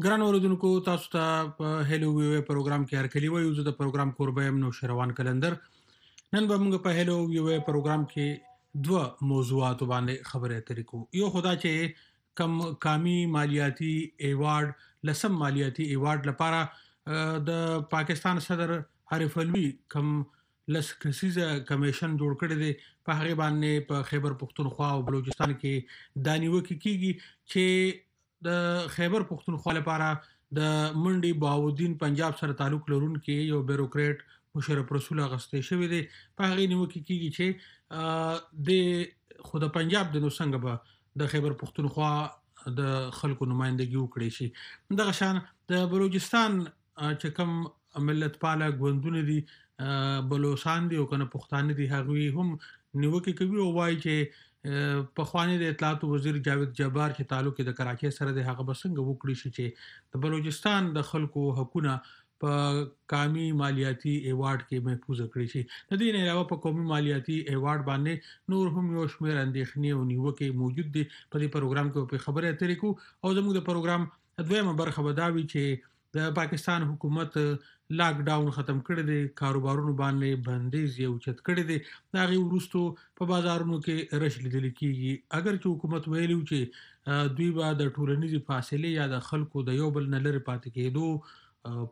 ګران اوردونکو تاسو ته په هلو وی وی پروګرام کې هرکلی وایو. زه د پروګرام کوربه يم نوشروان کلندر. نن به موږ په هلو وی وی پروګرام کې دوه موضوعات باندې خبرې اترې کوو. یو خدا چې کم کامی مالیاتی ایوارډ لسم مالیاتی ایوارډ لپاره د پاکستان صدر عارف الوی کم لس کسیزه کمیشن جوړ کړی دی. په هغه باندې په خیبر پختونخوا او بلوچستان کې دانیوکي کیږي چې د خیبر پختونخوا لپاره د منډي باودین پنجاب سره تعلق لرونکي یو بیوروکریټ مشرف رسول غستې شوی دی. په هغه نیمه کې کیږي چې د خود پنجاب د نو څنګه به د خیبر پختونخوا د خلکو نمائندګي وکړي شي. دغه شان د بلوچستان چې کوم ملت پاله ګوندونه دي بلوچستان دي او کنه پښتانه دي هغوی هم نیوکه کوي او وایي چې په خواني د اطلاعات وزیر جاوید جبار چې تعلق د کراچۍ سره د هغه بسنګ وکړي شي چې د بلوچستان د خلکو حقوقونه په کامی مالیاتی ایوارډ کې محفوظ کړی شي. د دې نه علاوه په قومي مالیاتی ایوارډ باندې نور هم یو شمېر اندېښنې او نیوکې موجود دي. په دې پروګرام کې په خبره اترې کو او زموږ د پروګرام دویمه برخه وداوي چې د پاکستان حکومت لاک ډاون ختم کړی دی، کاروبارونو باندې بندیز یو چت کړی دی. دا غي ورستو په بازارونو کې رش لیدل کیږي. اگر چې حکومت ویلو چې دوی به د ټولنیزي فاصله یا د خلکو د یو بل نه لري پاتې کېدو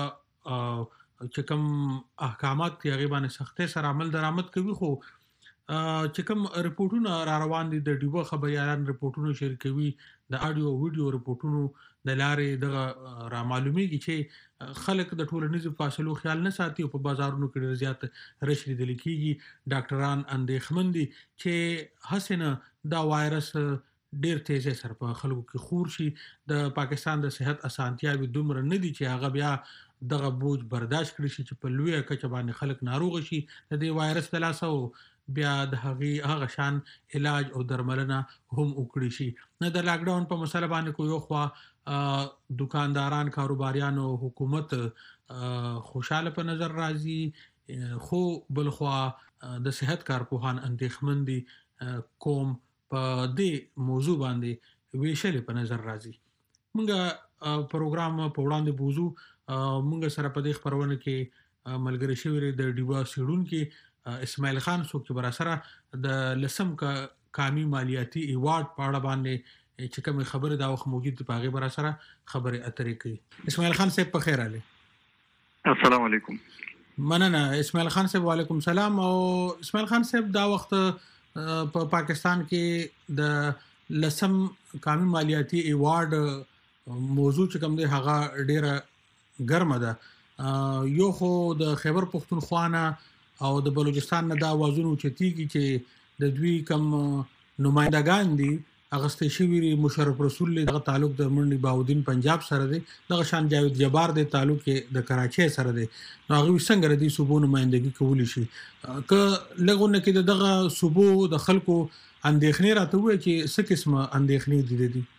په چې کوم احکامات کې هغه باندې سختۍ سره عمل درآمد کوي، خو چې کوم رپورټونه را روان دي د ډیوه خبريالان رپورټونه شریکوي، د اډیو ویډیو رپورټونو د لارې د را معلومیږي چې خلک د ټولنیزو فاصلو خیال نه ساتي او په بازارونو کې ډیر زیات رش لیدل کیږي. ډاکټران اندېښمن دي چې حسنه دا وایرس ډیر تیز سره په خلکو کې خور شي. د پاکستان د صحت اسانتیاوي دومره نه دي چې هغه بیا دغه بوج برداشت کړي شي چې په لوی کچه باندې خلک ناروغ شي د دې وایرس د لاسه او بیا د هغه شان علاج او درملنه هم وکړي شي. نه د لاک ډاون په مسله باندې کو یو خوا دکانداران، کاروباریان او حکومت خوشاله په نظر راځي، خو بل خوا د صحت کارپوهان اندېښمن دي کوم په دې موضوع باندې ویشل په نظر راځي. مونږ پروګرام په وړاندې بوزو. مونږ سره په دې خبرونه کې ملګری شوی د ډیوا سیډون کې اسماعیل خان څوک چې برا سره د لسم کامی مالیاتی ایوارډ په اړه باندې چې کوم خبره دا وخت موجود په هغه برا سره خبره اترې کوي. اسماعیل خان صاحب په خیر علي. السلام علیکم. مننه اسماعیل خان صاحب. وعلیکم سلام. او اسماعیل خان صاحب دا وخت په پاکستان کې د لسم کامی مالیاتی ایوارډ موضوع چې کوم دی هغه ډیره ګرمه ده. یو خو د خیبر پختونخوا نه او د بلوچستان نه دا आवाजونه چتیږي چې د دوی کم نمائندگان دي اغستې شوی مشرف رسول له تعلق د منډي باودین پنجاب سره دی، دغه شان جاوید جبار د تعلق د کراچۍ سره دی. نو هغه څنګه د صوبو نمائندګي کولی شي؟ که لغونه کې دغه صوبو د خلکو اندېښنې راته وي چې څه قسمه اندېښنې دي.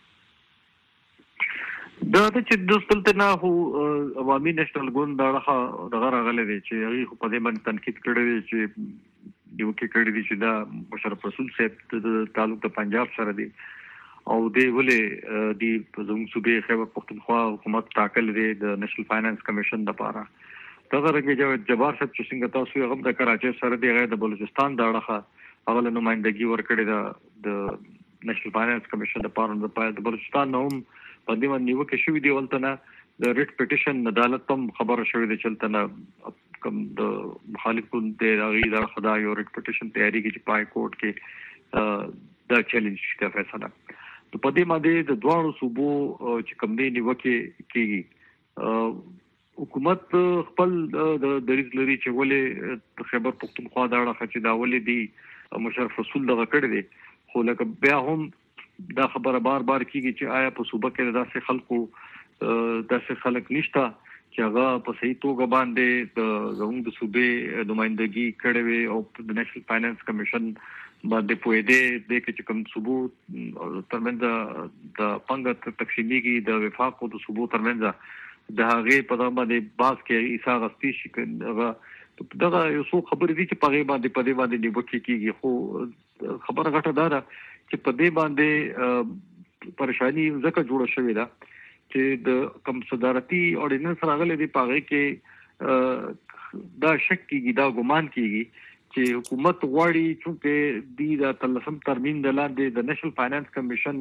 دا چې دوستلته نه هو عوامي نېشنل ګوند دغه راغلی دی چې هغه په دې باندې تنقید کړی دی چې یو کې کړی دی چې دا مشرف رسول صاحب د تعلق د پنجاب سره دی او دی ولې دی په زموږ صوبې خیبر پختونخوا حکومت ټاکل دی د نېشنل فاینانس کمیشن لپاره. دغه رنګ جاوید جبار صاحب چې څنګه تاسو هغه د کراچۍ سره دی هغه د بلوچستان د اړه هغه نمائندګي ورکړي د نېشنل فاینانس کمیشن لپاره د بلوچستان نوم په دې باندې نیوکه شوې دی. ولته نه د ریټ پټیشن عدالت هم خبره شوې ده چې ولته کوم د مخالفون د هغې د خدا یو ریټ پټیشن تیاری کې چې پای کورټ کې دا چیلنج شته فیصله. نو په دې باندې د دواړو صوبو چې کوم دی نیوکه کېږي. حکومت خپل د دریځ لري چې ولې خیبر پختونخوا دا اړه چې دا ولې دی مشرف رسول دغه کړی دی، خو لکه بیا هم دا خبره بار بار کیږي چې آیا په صوبه کې داسې خلکو داسې خلک نشته چې هغه په صحیح توګه باندې زموږ د صوبې نمائندګي کړې وي او د نېشنل فاینانس کمیشن باندې پوهې دی چې کوم صوبو ترمنځ د پنګ تقسیمیږي د وفاق او د صوبو ترمنځ د هغې په دغه باندې باز کې عیسا غستی شي دغه یو څو خبرې دي چې په دې باندې نیوکې کیږي. خو خبره غټه دا ده چې په دې باندې پریشانی ځکه جوړه شوې ده چې د کم صدارتي اورډیننس راغلي دی پاره کې دا شک کیږي دا ګمان کیږي چې حکومت غواړي چې د تلسم ترمیم د لاندې د نېشنل فاینانس کمیشن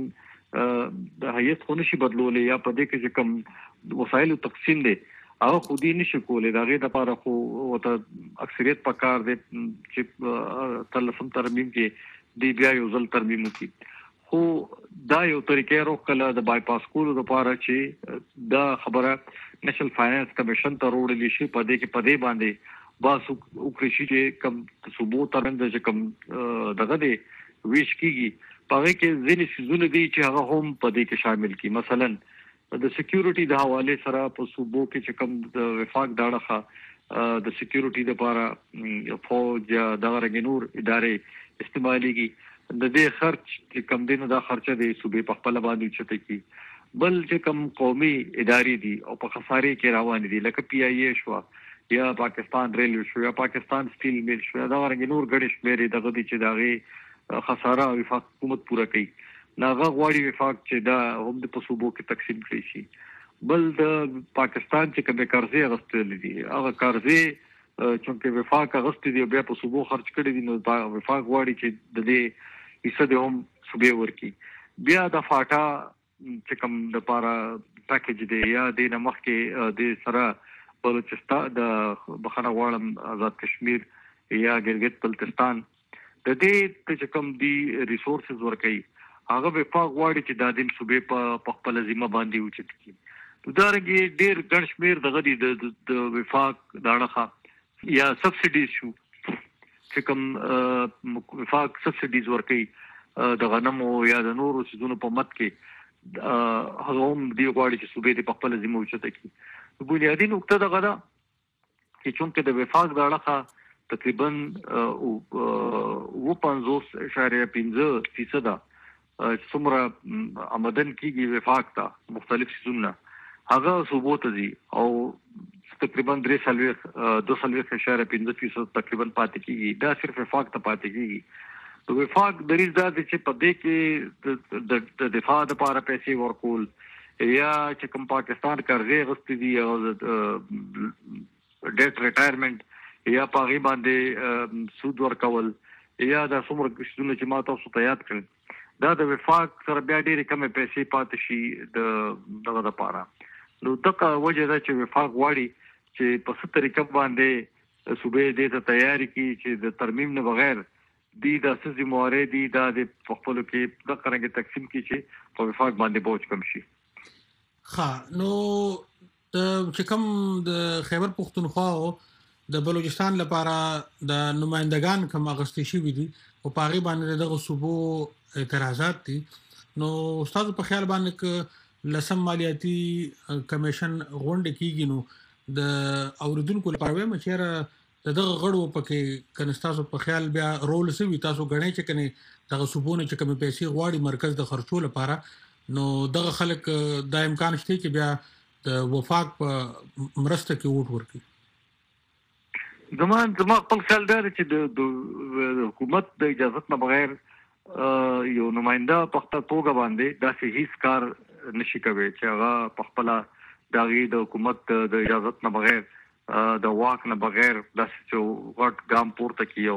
د هیئت خو نشي بدلولې یا په دې کې چې کوم وسایل تقسیم دي هغه خو دې نشي کولای دا غي د لپاره خو وته اکثریت پکار دي چې تلسم ترمیم کې دی بیا یو ځل ترمیم وکړي خو دا یو طریقې روکله د بای پاس کولو لپاره چې دا خبره نېشنل فاینانس کمیشن ته وروړل شي په دې کې په دې باندې باسو وکړي چې کم صوبو ترنده چې کم دغه دی ویش کیږي پاره کې ځینې سيزونه دي چې هغه هم په دې کې شامل کی مثلا د سکیورټي د حواله سره په صوبو کې چې کم د وفاق داړه د سکیورټي لپاره فوج یا د غرګنور ادارې استعماليږي د دې خرچ چې کم دینه دا خرچه دی صوبې په خپل باندې چته کی بل چې کم قومي ادارې دي او په خسارې کې روان دي لکه پی آی ای شو یا پاکستان ریلوے شو یا پاکستان سټیل میل شو دا ورنګ نور غړي شمیرې دغه دي چې داغه خساره او وفاق حکومت پوره کوي ناغه غواړي وفاق چې دا هم د پسوبو کې تقسیم کړي شي بل د پاکستان چې کوم قرضې غوښتل دي هغه قرضې چې وفاق غوښتل دي بیا پسوبو خرج کړي دي نو وفاق غواړي چې د دې حصہ د هم صوبې ورکی بیا د فاټا چې کوم د پارا پیکیج دی یا د نمخ کې د سره بلوچستان د بخښنه غواړم آزاد کشمیر یا ګلګت بلتستان د دې چې کوم دی ریسورسز ورکړي هغه وفاق غواړي چې د دې صوبې په خپل ذمہ باندې وچت کړي دا رنګ ډېر ګڼ شمیر دغه د وفاق داړه یا سبسډیز شو چې کوم وفاق سبسډیز ورکړي د غنمو یا د نورو سيزونو په مت کې هغه هم دی غواړي چې صوبې په خپل ذمہ وچت کړي بنیادی نقطه دغه ده چې چونکه د وفاق داړه تقریبا 50.5% څومره آمدن کیږي وفاق ته مختلف سيزونه هغه صوبو ته دي او تقریبا 2.5% تقریبا پاتې کیږي دا صرف وفاق ته پاتې کیږي نو وفاق دریز دا چې په دې کې د دفاع لپاره پیسې ورکول یا چې کوم پاکستان قرضې غوښتي دي او ډیټ ریټایرمنټ یا پاغي باندې سود ورکول یا د څومره کښونه چې ما تاسو ته یاد کړل دا د وفاق سره بیا ډېرې کمې پیسې پاتې شي دغه لپاره نو دغه وجه ده چې وفاق غواړي چې په څه طریقه باندې صوبې دې ته تیاری کړي چې د ترمیم نه بغیر دی د اساسي موارد دي د خپل کې د قرنګ تقسیم کړي چې په وفاق باندې بوج کم شي نو چې کوم د خیبر پختونخوا د بلوچستان لپاره د نمائندگان کوم اغستې شوی دي او پاغي باندې دغه صوبو اعتراضات دي نو استاد په خیال باندې ک لسم مالیاتي کمیشن غونډه کیږي نو د اوریدونکو لپاره وایم چې دغه غړو پکې کنستاسو په خیال بیا رول سوي تاسو غنئ چې کني دغه صوبونه چې کوم پیسې غواړي مرکز د خرچو لپاره نو دغه خلک د امکان شته چې بیا د وفاق په مرسته کې ووټ ورکړي زما خپل خیال دی چې د حکومت د اجازه نه بغیر یو نمائنده په خپل توګه باندې داسې هیڅ کار نشي کوي چې هغه په خپل داغي د حکومت د اجازه نه بغیر د واک نه بغیر داسې وخت ګام پورته کیو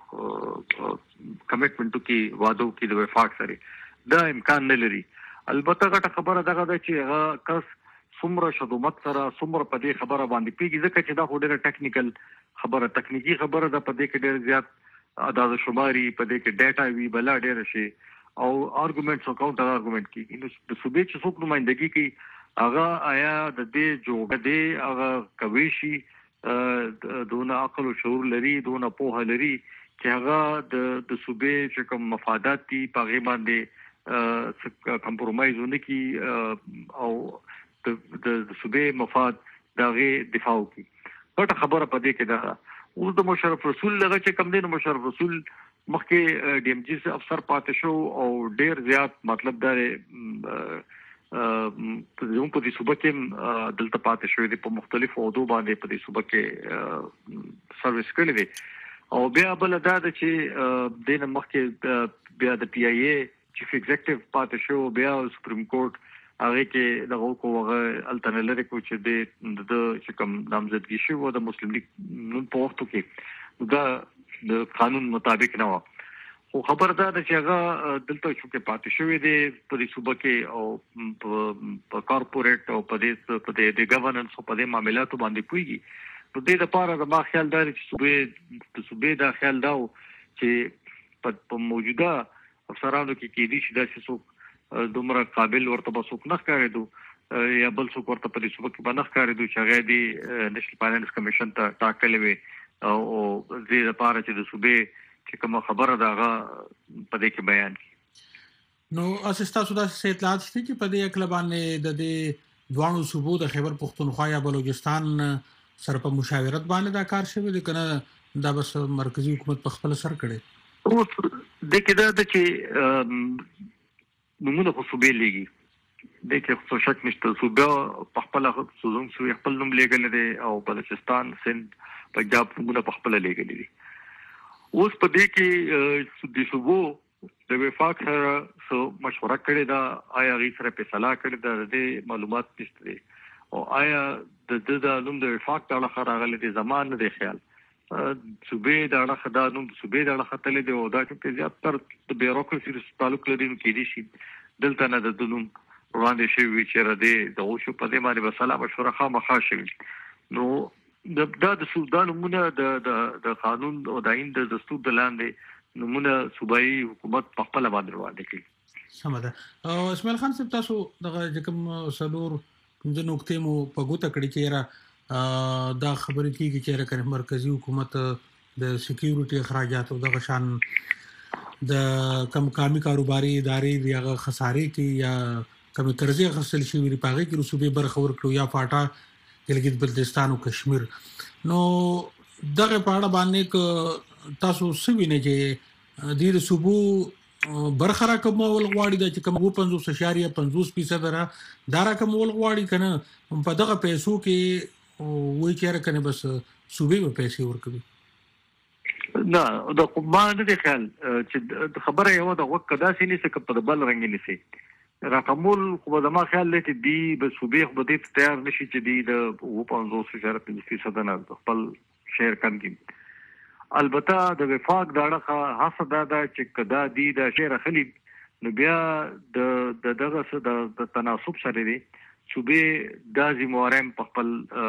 کمټمنټو کې وادو کې د وفاق سره دا امکان نه لري البته غټه خبره دغه ده چې هغه کس څومره شدومت سره څومره په دې خبره باندې پیږي ځکه چې دا ډېره ټیکنیکل خبره تکنیکی خبره ده په دې کې ډېر زیات اندازه شماري په دې کې ډاټا وی بل ډېر شي او ارګومنټس او کاونټر ارګومنټ کې نو د صوبې چې څوک نمائندګي کوي هغه آیا د دې جوګه دی هغه کوي شي دونه عقل او شعور لري دونه پوهه لري چې هغه د صوبې چې کوم مفادات دي په غي باندې کمپرومایز ونکي او د صوبې مفاد دغه دفاع کوي ټول خبره پدې کې ده اوس د مشرف رسول لغه چې کم دین مشرف رسول مخکې ډي ام جي افسر پاتې شو او ډیر زیات مطلب دا زموږ په دې صوبه کې دلته پاتې شوی دی په مختلفو عہدو باندې په دې صوبه کې سرویس کړی دی او بیا بل دا چې دین مخکې بیا د پی آی ای چیف ایگزیکټیو پاتې شو بیا سپریم کورټ هغه کې دغه کوغه الټرنیټ کو چې د چې کوم نامزدګي شو د مسلم لیگ نن په وخت کې دا د قانون مطابق نه و. خو خبردار چې هغه دلته شو کې پاتې شوې دي په دې صوبه کې او په کارپوریټ او په دې د ګورننس په دې معاملاتو باندې کوي. په دې لپاره د ما خیال دی چې صوبې دا خیال دا چې په موجوده افسرانو کې دي چې دا څه دومره قابل ورته بسوک نه ښکارېدو یا بل څوک ورته په دې صوبه کې باندې ښکارېدو چې هغه دی نېشنل فاینانس کمیشن ته ټاکلې وي او دې لپاره چې د صوبې چې کوم خبره داغه په دې کې بیان کی. نو اساستا سودا سه اطلاعات شته چې په دې اکل باندې د دې دوانو صوبو د خیبر پختونخوا یا بلوچستان سره په مشاورت باندې دا کار شوی دی کنه دا بس مرکزی حکومت په خپل سر کړي. او د کې دا چې نمونه خو صوبې لګي د کې څه شک نشته صوبه په خپل سوزون سو خپل نوم لګل دي او بلوچستان سند پنجاب نمونه په خپل لګل دي. اوس په دې کې د صوبو د وفاق سره سو مشوره کړې دا آیا غي سره په صلاح کړې د معلومات نشته او آیا د نوم د وفاق د اړه راغلي د زمان د خیال صوبې د اړه خدا نوم صوبې د اړه خطلې دی او دا چې زیات تر د بیوروکراسي سره تعلق لري نو کې دي شي دلته نه د نوم وړاندې شوی چې را دي د اوشو په دې باندې وساله مشوره خامخا شوی. نو د سودان نمونه د قانون او د آئین د دستور د لاندې نمونه صوبایي حکومت په خپل باندې وړاندې کړي. سم ده. او اسماعیل خان صاحب تاسو دغه کوم سلور د نقطې مو په ګوته کړی چې را دا خبرې کیږي چې را مرکزی حکومت د سکیورټي اخراجات او دغه شان د کم کامي کاروباري ادارې دیغه خسارې کې یا کم قرضې غسل شي وی پاغه کې رسوبې برخه ورکړو یا فاټا ګلګت بلتستان او کشمیر. نو دغه پاړه باندې تاسو سوینه چې د صوبو برخه کومول غواړي د چې کوم 50.50% را دارا کومول غواړي کنه په دغه پیسو کې وای چیرې کنه بس صوبې په پیسې ورکوي. نه د کومه نه خیال چې خبره یو د وخت کدا سینې څخه په بل رنګ نسی رقمول خو د ما خیال لته دی به صوبې خو به تیار نشي چې دی د 50% نه خپل شیر کم کی. البته د وفاق د اړه حسد دا چې کدا دی د شیر خلی نو بیا د دغه د تناسب سره دی صوبې د زموارم په خپل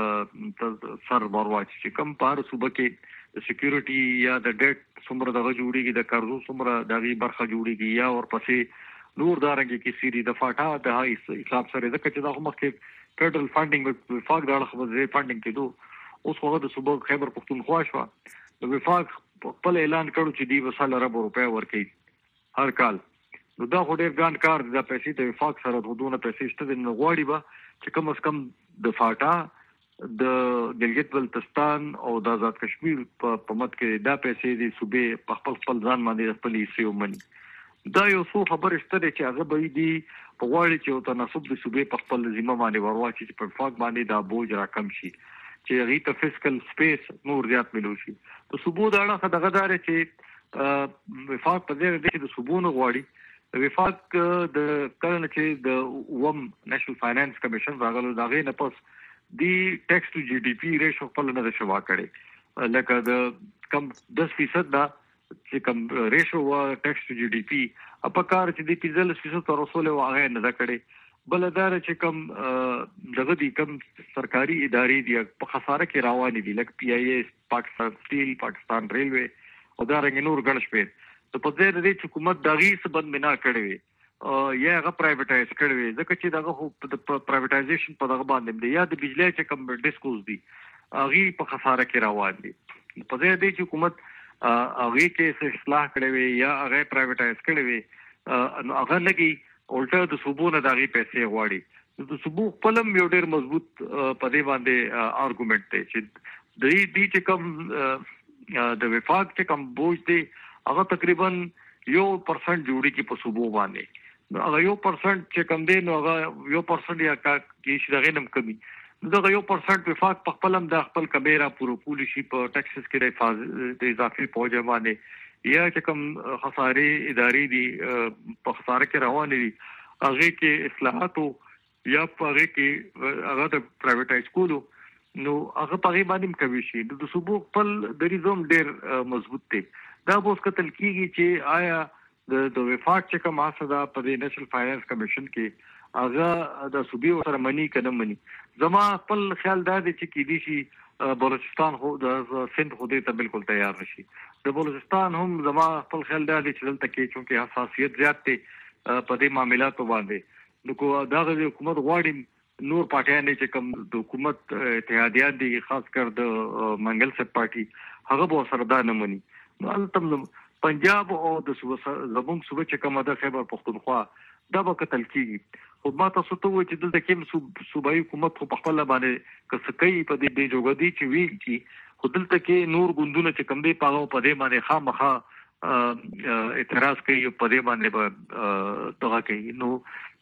سر ورواچ چې کم پار صوبې کې د سکیورټي یا د ډیټ څومره دغه جوړیږي د قرضو څومره دغه برخه جوړیږي یا ورپسې نور دارنګ کې سری د فاټا د حساب سره د کچې د مخکې فدرال فاندینګ وفاق د اړه خبره فاندینګ کېدو اوس هغه د صوبې خیبر پختونخوا شو د وفاق خپل اعلان کړو چې دی وساله رب روپیا ورکړي هر کال. نو دا خو ډیر ګان کار د پیسې د وفاق سره دونه پیسې شته د غواړي به چې کم از کم د فاټا د ګلګت بلتستان او د آزاد کشمیر په مت کې دا پیسې د صوبې په خپل ځان باندې خپل حصے ومني. دا یو څو خبر شته چې هغه به دی په غواړي چې او تناسب د صوبې په خپل ذمہ باندې ورواچي چې په وفاق باندې دا بوج راکم شي چې هغه ته فسکل سپیس نور زیات ملو شي. د صوبو دا اړه دغه دار چې وفاق په دې کې د صوبو نه غواړي وفاق د کله چې د وم نېشنل فاینانس کمیشن راغلو دا غي نه پس دی ټیکس ټو جی ډي پی ریشو خپل نه شوا کړي لکه د کم 10% دا چې کم ریشو وا ټیکس ټو جی ډي پی په کار چې د 15% تر اوسه له هغه نه دا کړي. بلدار چې کم دغه دي کم سرکاري ادارې دي په خساره کې روان دي لکه پی آی ایس پاکستان سټیل پاکستان ریلوے او دا رنګ نور ګڼ شپې ته په دې د حکومت دغه سبند بنا کړي یا هغه پرایویټایز کړي ځکه چې دغه د پرایویټایزیشن په دغه باندې دی یا د بجلی چې کم ډیسکوز دي هغه په خساره کې روان دي. په دې د حکومت هغه کې اصلاح کړي یا هغه پرایویټایز کړي نو هغه لګي الټا د صوبو نه دغه پیسې غواړي. د صوبو خپلم یو ډیر مضبوط په دې باندې آرګومنت دی چې د دې چې کم د وفاق چې کم بوج دی هغه تقریبا 1% جوړي کې په صوبو باندې هغه 1% چې کم دی نو هغه 1% یا کې شي دغه نم کمی دغه 1% وفاق په خپلم د خپل کبیره پورو پولیسي شي په ټیکسس کې د اضافي پوجا باندې یا چې کوم خسارې ادارې دي په خساره کې روان دي هغه کې اصلاحات یا پاره کې هغه د پرایویټایز کولو نو هغه پاره باندې کوي شي د صوبو خپل دریزوم ډېر مضبوط دی دا اوس کتل کیږي چې آیا د وفاق چې کوم اساده په د نېشنل فاینانس کمیشن کې هغه د صوبې سره منی کنه منی زما خپل خیال دا دی چې کې دي شي بلوچستان خو د سند خو دې ته بالکل تیار نشي د بلوچستان هم زما خپل خیال دا دی چې دلته کې چونکه حساسیت زیات دی په دې معاملاتو باندې نو کو دا د حکومت غواړي نور پارټیان چې کوم د حکومت اتحادیات دي خاص کر د منګل سپ پارټي هغه به سره دا نه مني نو البته پنجاب او د زموږ صوبې چې کومه د خیبر پختونخوا دا به قتل کیږي خو ما تاسو ته وایي چې دلته کوم صوبایي حکومت خو په خپل باندې کسکې په دې جوګدي چې وی چې خو دلته کې نور ګوندونه چې کوم دی پاغو په دې باندې خامخا اعتراض کوي په دې باندې به دغه کوي نو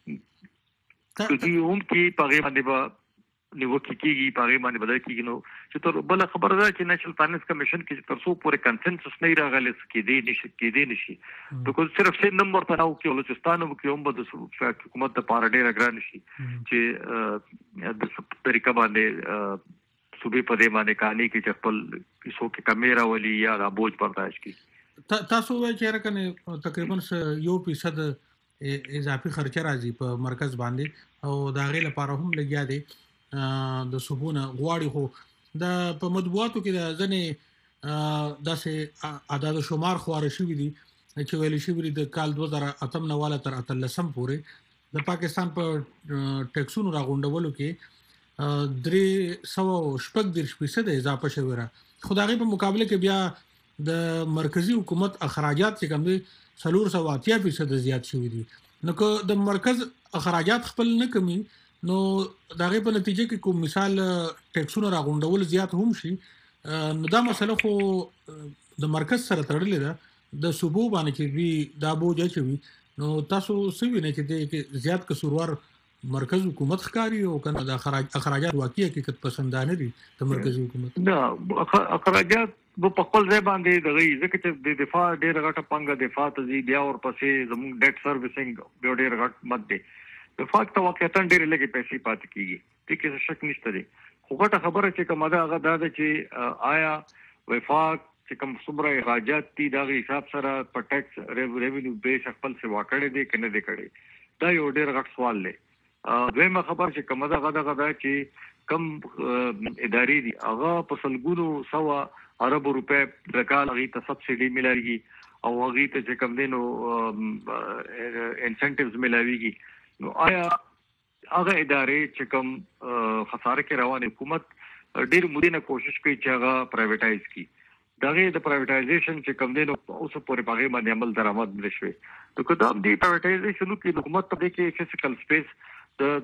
چې هم کې پاغه باندې به نیو کیږي پاغه باندې بدل کیږي نو چې تر بل خبره ده چې نېشنل فاینانس کمیشن کې تر څو پورې کنسنسس نه راغلی کې دي نشي بلکې صرف سه نمبر ته راو کې بلوچستان کې هم د حکومت د پاره ډېر اګران شي چې د طریقه باندې صوبې په دې باندې کہانی کې خپل کیسو کې کمیرا ولي یا د بوج برداشت کی تاسو وایي چې راکنه تقریبا 1% اضافي خرچه راځي په مرکز باندې او دا غي لپاره هم لګیا دي د صوبونه غواړي خو د په مطبوعاتو کې د ځنې داسې عدد شمار خواره شوي دي چې ویل شوي د کال 2008 نه والا تر 13 پورې د پاکستان په ټیکسونو راغونډولو کې 314% اضافه شوی را خدای په مقابله کې بیا د مرکزی حکومت اخراجات چې کوم دي 480% زیات شوي دي نو که د مرکز اخراجات خپل نه کمی نو دغه په نتیجه کې کوم مثال ټیکسونو راغونډول زیات هم شي نو دا مسله خو د مرکز سره تړلې ده د صوبو باندې چې وی دا بوج اچوي نو تاسو سوي نه چې د زیات کسوروار مرکز حکومت ښکاری او کنه د اخراجات واقعي حقیقت پسندانه دي د مرکزی حکومت نه اخراجات په خپل ځای باندې دغه ځکه چې د دفاع ډېر غټه پنګه دفاع ته زی بیا ور پسې زموږ ډیټ سروسینګ ډېر غټ مد دی د فاکت واقعیت ډېر لږه پیسې پات کیږي ټیک څه شک نشته دی خو غټه خبره چې کومه ده هغه دا ده چې آیا وفاق چې کوم څومره اخراجات دي دا حساب سره په ټیکس ریوینیو بیس خپل څه واکړې دي کنه دي کړي دا یو ډېر غټ سوال دی دویمه خبر چې کومه ده غدا چې کم ادارې دي هغه په سلګونو سوا ارب روپے د کال غي ته سبسيډي ملایي او غي ته چې کوم دینو انسنټیوز ملایي نو آیا هغه ادارې چې کوم خساره کې روان حکومت ډېر مودې نه کوشش کوي چې هغه پرایویټایز کړي دغه د پرایویټایزیشن چې کوم دینو اوس پورې باغې باندې عمل درآمد نشوي نو کله د پرایویټایزیشن کې حکومت ته کې فزیکل سپیس د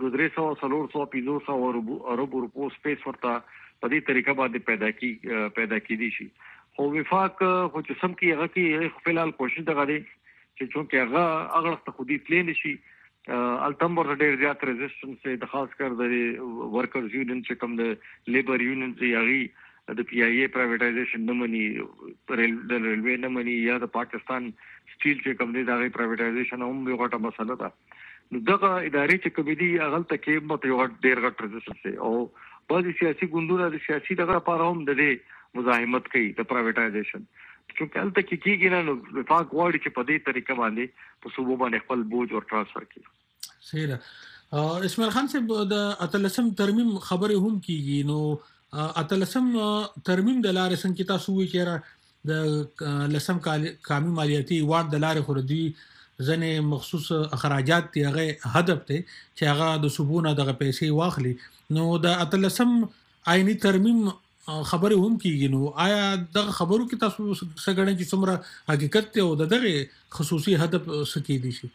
200 ارب روپو سپیس ورته په دې طریقه باندې پیدا کی دي شي خو وفاق خو چې سم کې هغه کې فلحال کوشش دغه دي چې چونکه هغه ته خودي پلان شي التمبر ډېر زیات ریزिस्टنس د خاص کر د ورکرز یونین چې کوم د لیبر یونین یاري د پی آی ای پرایویټایزیشن نه مني د ریلوی نه مني یا د پاکستان سټیل چې کوم دی دا پرایویټایزیشن هم یو غټه مسله ده نو دغه ادارې چې کوم دي هغه ته کې مت یو ډېر غټ ریزिस्टنس او بعضي سیاسي ګوندونه د سیاسي دغه لپاره هم د مزاحمت کوي د پرایویټایزیشن چې کله ته کېږي نه نو وفاق غواړي چې په دې طریقه باندې په صوبو باندې خپل بوج او ترانسفر کړي صحیح ده اسماعیل خان صاحب د اتلسم ترمیم خبره هم کیږي نو اتلسم ترمیم د لارې څنګه تاسو وی چې د لسم کامی مالیاتي وارد د لارې خردي ځنې مخصوص اخراجات دی هغه هدف ته چې هغه د صوبونه دغه پیسې واخلي نو د اتلسم آئینی ترمیم خبره هم کیږي نو آیا دغه خبرو کې تاسو څنګه چې څومره حقیقت ته او دغه خصوصي هدف سکی دي شي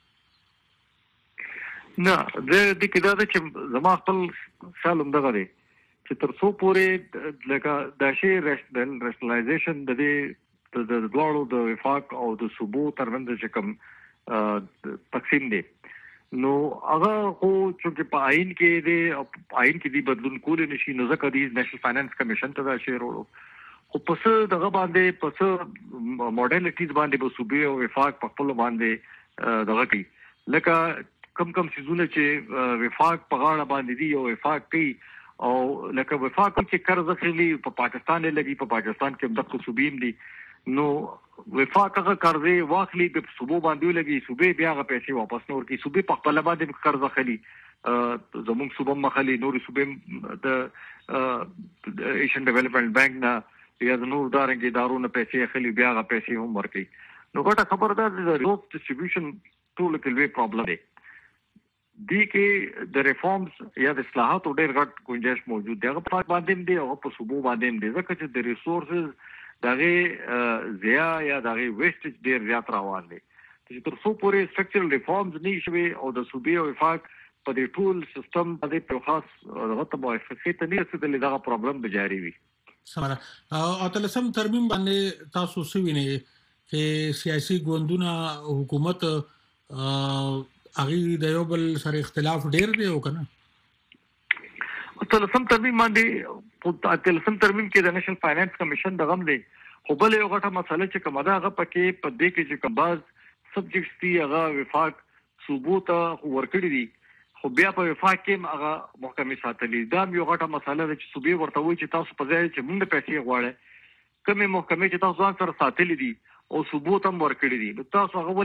نه د دې کې دا چې زما خپل خیالم دغه دی چې تر څو پورې لکه د شی رېشنلایزیشن د دې د دوړو د وفاق او د صوبو ترمنځ چې کوم تقسیم دی نو هغه خو چې په آئین کې دی بدلون کول نشي نو ځکه د نېشنل فاینانس کمیشن ته دا شی ورو خو پس دغه باندې پس موډالیټیز باندې په صوبې او وفاق په خپل باندې دغه کوي لکه کم سيزونه چې وفاق په غاړه باندې دي او وفاق کوي او لکه وفاق چې قرض اخلي په پاکستان لګي په پاکستان کې دغه صوبیم دي نو وفاق هغه قرضې واخلي په صوبو باندې لګي صوبې بیا هغه پیسې واپس نور کوي صوبې په خپل باندې قرض اخلي زموږ صوبه مخالي نور صوبې د ایشین ډیولپمنٹ بانک نه یا د نور دارنګ ادارو نه پیسې اخلي بیا هغه پیسې هم ورکوي نو ګټه خبر ده د ریسورس ډیسټریبیوشن ټول کې لوی پرابلم دی دي کې د ریفارمز یا د اصلاحاتو ډېر غټ گنجائش موجود دی هغه په باندې دی او په صوبو باندې دی ځکه چې د ریسورسز دغه ضیا یا دغه ویسټیج ډېر زیات روان دي چې تر څو پورې سټرکچرل ریفارمز نه شوي او د صوبې او وفاق په دې ټول سیستم باندې په خاص دغه ته موافقه ته نه رسیدلې دغه پرابلم به جاری وي سمره او تلسم ترمیم باندې تاسو سوینه چې سیاسي ګوندونه حکومت اغه د یو بل سره اختلاف ډیر دی او کنه تلسم ترمیم باندې تلسم ترمیم کې د نېشنل فاینانس کمیشن د غم دی خو بل یو غټه مسله چې کومه ده هغه پکې په دې کې چې کوم باز سبجیکټس دي هغه وفاق ثبوت ورکړي دي خو بیا په وفاق کې هغه محکمې ساتلي دا یو غټه مسله ده چې صوبې ورته وایي چې تاسو په ځای چې موږ پیسې غواړي کومه محکمې چې تاسو ځان سره ساتلي دي او ثبوت هم ورکړي دي نو تاسو هغه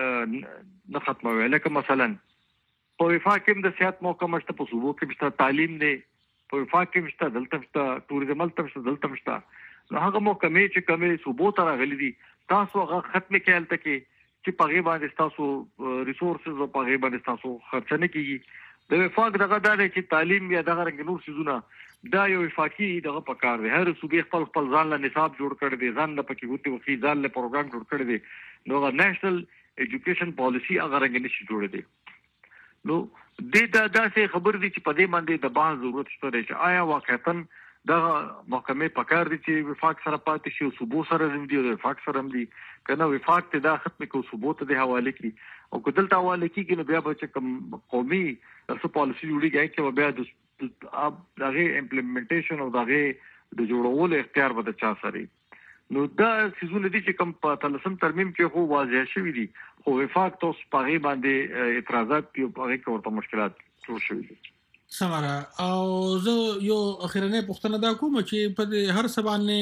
ولې نه ختموي لکه مثلا په وفاق کې د سیاحت محکمه شته په صوبو کې شته تعلیم دی په وفاق کې شته دلته شته ټوریزم دلته شته نو هغه محکمې چې کومې صوبو ته راغلي دي تاسو هغه ختم کېل ته کې چې په غیبه باندې تاسو ریسورسز او په غیبه باندې تاسو خرڅ نه کیږي د وفاق دغه دا چې تعلیم یا دغه رنګ نور سيزونه دا یو وفاقي دغه پکار دی هر صوبې خپل ځان له نصاب جوړ کړی دی ځان له پکې وتی وخی ځان له پروګرام جوړ کړی دی نو نېشنل ایجوکیشن پالیسی هغه رنګ نشي جوړ دی نو د داسې خبر دي چې په دې باندې د باندې ضرورت شته چې آیا واقعا دا محکمې پکار دي چې وفاق سره پاتې شي او صوبو سره هم دي او وفاق سره هم دي کنه وفاق ته دا ختم کو صوبو ته د حواله کی او کدل ته حواله کی نو بیا به چې کوم قومي تاسو پالیسی جوړیږي چې بیا د دغه امپلیمنټیشن او دغه د جوړولو اختیار به چا سره نو دا سيزونه دي چې کوم په تلسم ترمیم کې خو واضح شوی دي خو وفاق تاسو په باندې اعتراضات په هغه کې ورته مشکلات جوړ شوي دي سمره او زه یو اخیرنه پوښتنه دا کوم چې په هر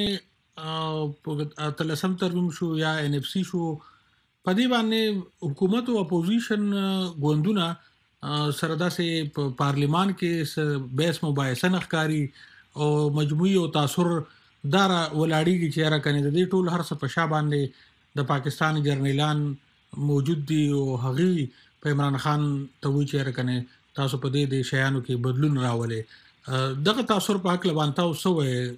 سبانه په تلسم ترمیم شو یا ان اف سی شو په دې باندې حکومت او اپوزیشن ګوندونه سره داسې په پارلیمان کې بیس مباحثه نخکاری او مجموعي او تاثر دارا ولاړیږي چې را کنه د دې ټول هر څه په شا باندې د پاکستان جرنیلان موجود دي او هغه په عمران خان ته وی چې را کنه تاسو په دې شیانو کې بدلون راولې دغه تاثر په حق لبان تاسو وې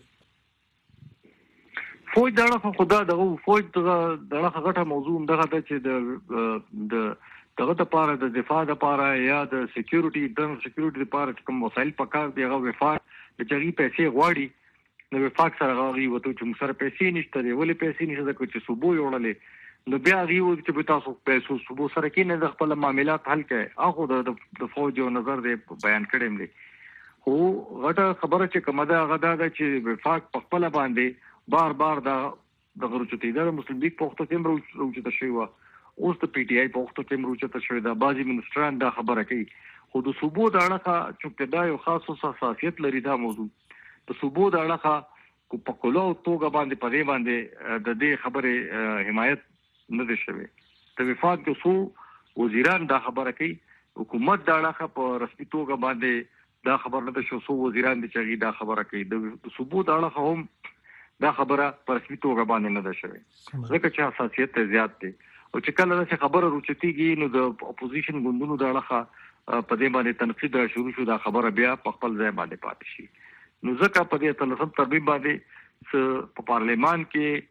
فوج دغه خدا دغه فوج دغه غټه موضوع دغه چې دغه د پاره د دفاع د پاره یا د سکیورټي انټرنل سکیورټي لپاره کوم وسایل پکار دی هغه وفاق د چغي پیسې غواړي نو وفاق سره غوړي وته چې موږ سره پیسې نشته دی ولې پیسې نشته د کوم صوبو یوړلې نو بیا غوړي چې به تاسو پیسې صوبو سره کې نه د خپل معاملات حل کړي هغه د فوج یو نظر دی بیان کړم دی خو غټه خبره چې کومه ده هغه دا چې وفاق په خپل باندې بار دا د غرچتي د مسلم لیگ په وخت کې مروچته شوی و اوس د پی ټی آی په وخت کې مروچته شوی دا بازي منستران دا خبره کوي خو د صوبو د اړه چې دا یو خاص حساسیت لري دا موضوع د صوبو د اړه په کولو توګه باندې په دې باندې د دې خبره حمایت نه دي شوی د وفاق د سو وزیران دا خبره کوي حکومت دا اړه په رسمي توګه باندې دا خبر نه شو سو وزیران دي چې دا خبره کوي د صوبو د اړه هم دا خبره په رسمي توګه باندې نه ده شوی ځکه چې حساسیت زیات دی او چې کله چې خبره روچتيږي نو د اپوزیشن ګوندونو د اړه په دې باندې تنقید شروع شو دا خبره بیا په خپل ځای باندې پاتې شي نو ځکه په دې تلسم ترمیم باندې په پارلیمان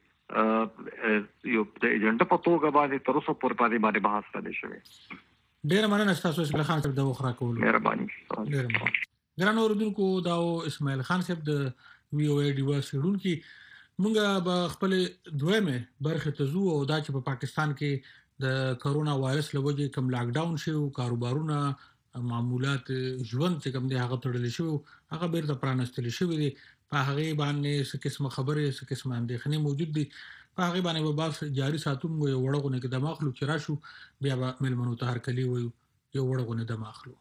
کې یو د ایجنډا په توګه باندې تر اوسه پورې باندې بحث نه شوی ډیر مننه تاسو اسماعیل خان صاحب د وخره کول مهرباني ګران اوردونکو دا اسماعیل خان صاحب د وی او ای ډیوا سیډون کې مونږه به خپل دویمه برخه ته زو او دا چې په پاکستان کې د کرونا وایرس لوجې کم لاک ډاون شو کاروبارونه معمولات ژوند چې کوم دی هغه تړل شو هغه بیرته پرانستل شو دي په هغه باندې څه قسمه خبره څه قسمه اندېښنې موجود دي په هغه باندې به بس جاری ساتو یو وړغونه کې د مخلوق چې راشو بیا به ملمنو ته هر کلی وي یو وړغونه د ماخلو.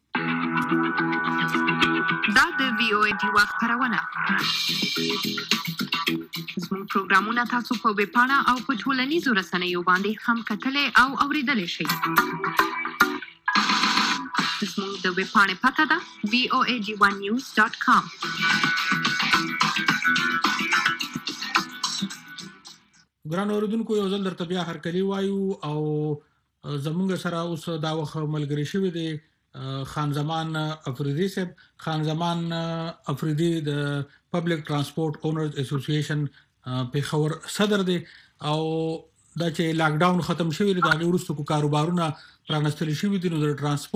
دا د VOA ډیوا خبرونه. زموږ پروګرامونه تاسو په ویب پاڼه او په ټولنیزو رسنیو باندې هم کتلای او اوریدلای شئ. زموږ د ویب پاڼې پته ده voad1news.com. ګران اوریدونکو یو ځل درته بیا هرکلی وایو او زمونږ سره اوس دا وخت ملګری شوی دی خان زمان افریدی صاحب. خان زمان افریدی د پبلک ترانسپورت اونرز اسوسییشن پیښور صدر دی او دا چې لاک ډاون ختم شوی دی دا وروسته کو کاروبارونه پرانستل شوی دي نو د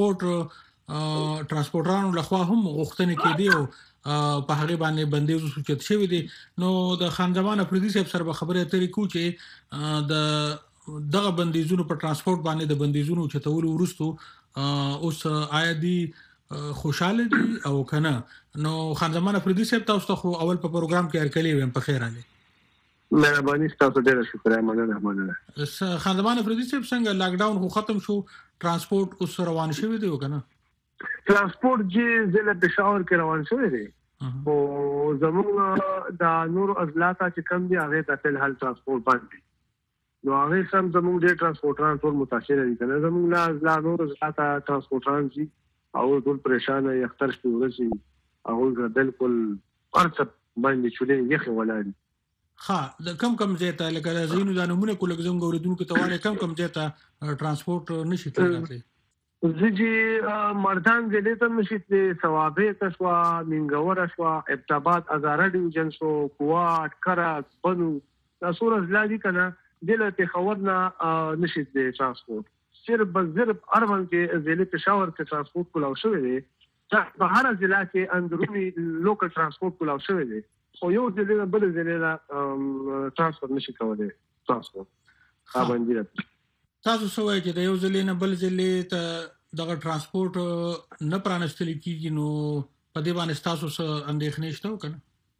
ترانسپورټرانو لخوا هم غوښتنې کېدي او په هغه باندې بندیز سوچت شوی دی. نو د خان زمان افریدی صاحب سره خبرې اترې کو چې د دغه بندیزونو په ترانسپورت باندې د بندیزونو چتول وروسته اوس آیا دي خوشاله دي او کنه. نو خان زمان افریدی صاحب تاسو ته اول په پروګرام کې هرکلی ویم په خیر علي. مهرباني تاسو ډېر شکر مننه. خان زمان افریدی صاحب څنګه لاک ډاون خو ختم شو ترانسپورت اوس روان شوی دی کنه؟ ترانسپورت چې ضلع پېښور کې روان شوی دی او زموږ د نور اضلاع چې کم دي هغه ته فل حل ترانسپورت باندې نو هغه سم زموږ د ترانسپورټران ټول متاثر دي کنه. زموږ لا اضلاع نور اضلاع ترانسپورټران دي او ټول پریشان یختر شي ورسي هغه بالکل ارڅ باندې چولې یخ ولادي. ها د کم ځای ته لکه زینو د نمونه کول زموږ اوریدونکو ته وایي کم ځای ته ترانسپورت نشي تللی. زجی مردان ضلع ته نشي ثوابه تشوا منګور شوا ابتابات ازاره ډیویژن شو کوات کرا بنو تاسو اضلاع دي کنه ضلع پېښور نه نشي ترانسپورت صرف اربن کې ضلع پېښور کې ترانسپورت کولاو شوی دی. په هر ضلع کې اندرونی لوکل ترانسپورت کولاو شوی دی خو یو ضلع بل ضلع ترانسپورت نشي کولای. ترانسپورت باندې تاسو سوای چې د یو ضلع نه بل ضلع ته دغه ترانسپورت نه پرانستل کیږي نو په دې باندې تاسو څه اندېښنې شته کنه؟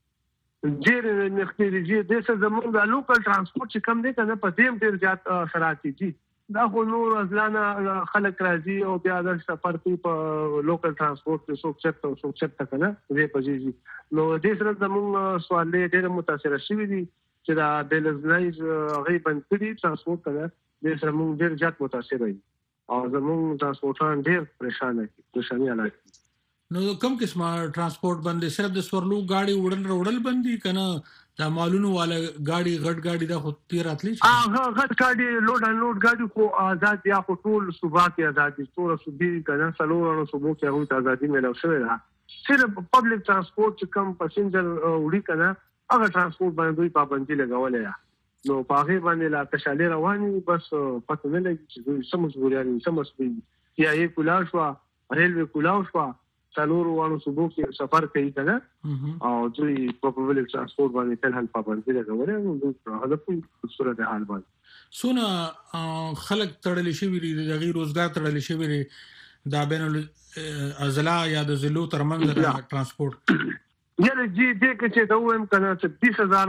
ډېر نختې د زموږ د لوکل ترانسپورت چې کم دی کنه په دې ډېر زیات شرایط دي. دا خو نور ازلانه خلک راځي او بیا د سفر په لوکل ترانسپورت کې څوک چرته کنه دې پځي نو دې سره زموږ سوال ډېر متاثر شوی دي چې دا بلزنایز غي بند کړي ترانسپورت کنه دې سره موږ ډېر زیات متاثر یو او زموږ ترانسپورټران ډېر پریشان دي حالات. نو کوم قسمه ترانسپورت باندې صرف د سورلو گاڑی وړل باندې کنه دا مالونو والا گاڑی غټ گاڑی دا خو تیر اتلی غټ گاڑی لوډ ان لوډ گاڑی خو آزاد یا خو ټول صوبا کې آزاد دي ټول صوبې کنه سلوونو صوبو کې هغه آزادي ملو شوی ده. صرف پبلک ترانسپورت چې کم پسنجر وړي کنه هغه ترانسپورت باندې پابندي لګولې ده. نو پاغه باندې لا کشاله رواني بس پته نه لګي چې سمجبوريان سمسبي یا یې کولا شو ریلوی کولا شو څلور وانه صبح کې سفر کوي کنه او دوی په پبلک ترانسپورت باندې تل هل پابندي لګولې نو هغه په صورت حال باندې سونه خلک تړلې شي ویری د غیر روزګار تړلې شي ویری دا بین اضلاع یا د ضلعو ترمنځ د ترانسپورت یره جی دې کې چې دا ویم کنه چې 20000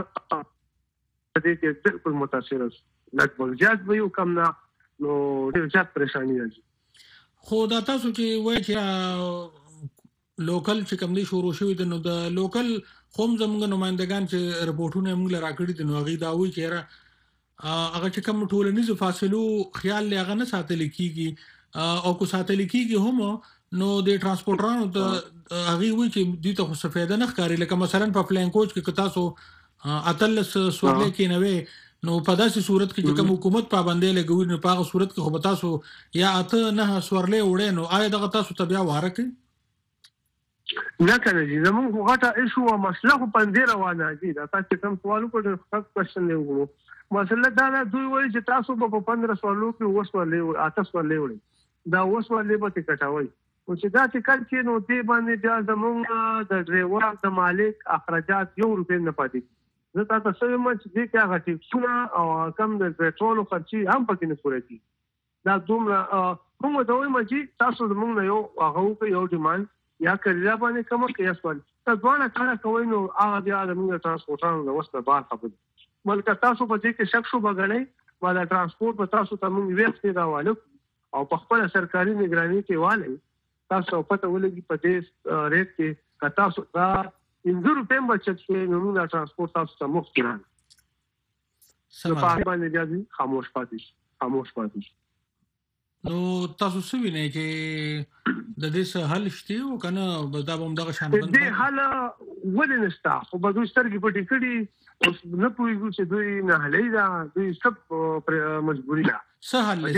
دې کې بالکل متاثر اوس لږ زیات به یو کم نه نو ډېر زیات پریشانی راځي. خو دا تاسو چې وایي چې لوکل چې کوم دي شروع شوی د نو د لوکل قوم زموږ نمائندگان چې رپورټونه موږ راکړي دي نو هغه دا وایي چې هغه چې کوم ټولنیز فاصلو خیال لغه نه ساتل کیږي او کو ساتل کیږي هم نو د ترانسپورټرانو د هغه وایي چې دې ته خو سفیده نه ښکاري لکه مثلا په پلان کوچ کې تاسو اتلس سورلې کې نوې نو په داسې صورت کې چې کوم حکومت پابندي لګوي نو په هغه صورت کې خو به تاسو یا اته نه سورلې وړې نو آیا دغه تاسو ته بیا واره کوي نه کنه چې زموږ غټه ایشو او مسله خو پندې روانه دي. دا تاسو کوم سوال وکړئ خاص کوېشن دی وګورو مسله دا نه دوی وایي چې تاسو په 15 سوالو کې وسولې اته سوالې وړي دا وسولې به کټاوي او چې دا چې کله کې نو دې باندې بیا زموږ د ډرایور د مالک اخراجات یو روپې نه پاتې زه تاسو سره مچ دې کې هغه ټیکسونه او کم د پېټرول خرچي هم پکې نه پوره کی دا دومره کوم دا وایي چې تاسو زموږ نه یو هغه یو ډیماند یا کړیا باندې کوم کې اسوال تاسو ونه کار کوئ نو هغه بیا د موږ ترانسپورټانو د وسته بار خبر بلکې تاسو په دې کې شک شو بغړې ولا ترانسپورت په تاسو ته موږ وخت راوالو او په خپل سرکاري نگراني کې والي تاسو پته ولګي په دې ریټ کې کتا سو دا 2 روپے بچت کې نو ترانسپورت تاسو ته مفت کړه په باندې دی خاموش پاتې نو تاسو څه وینئ چې د دې څه حل شته او کنه دا به دغه شان بند دې حل ولې نشته خو به دوی سترګې پټې کړي اوس نه پوهېږو چې دوی نه حلوي ده دوی سب مجبوري ده څه حل دی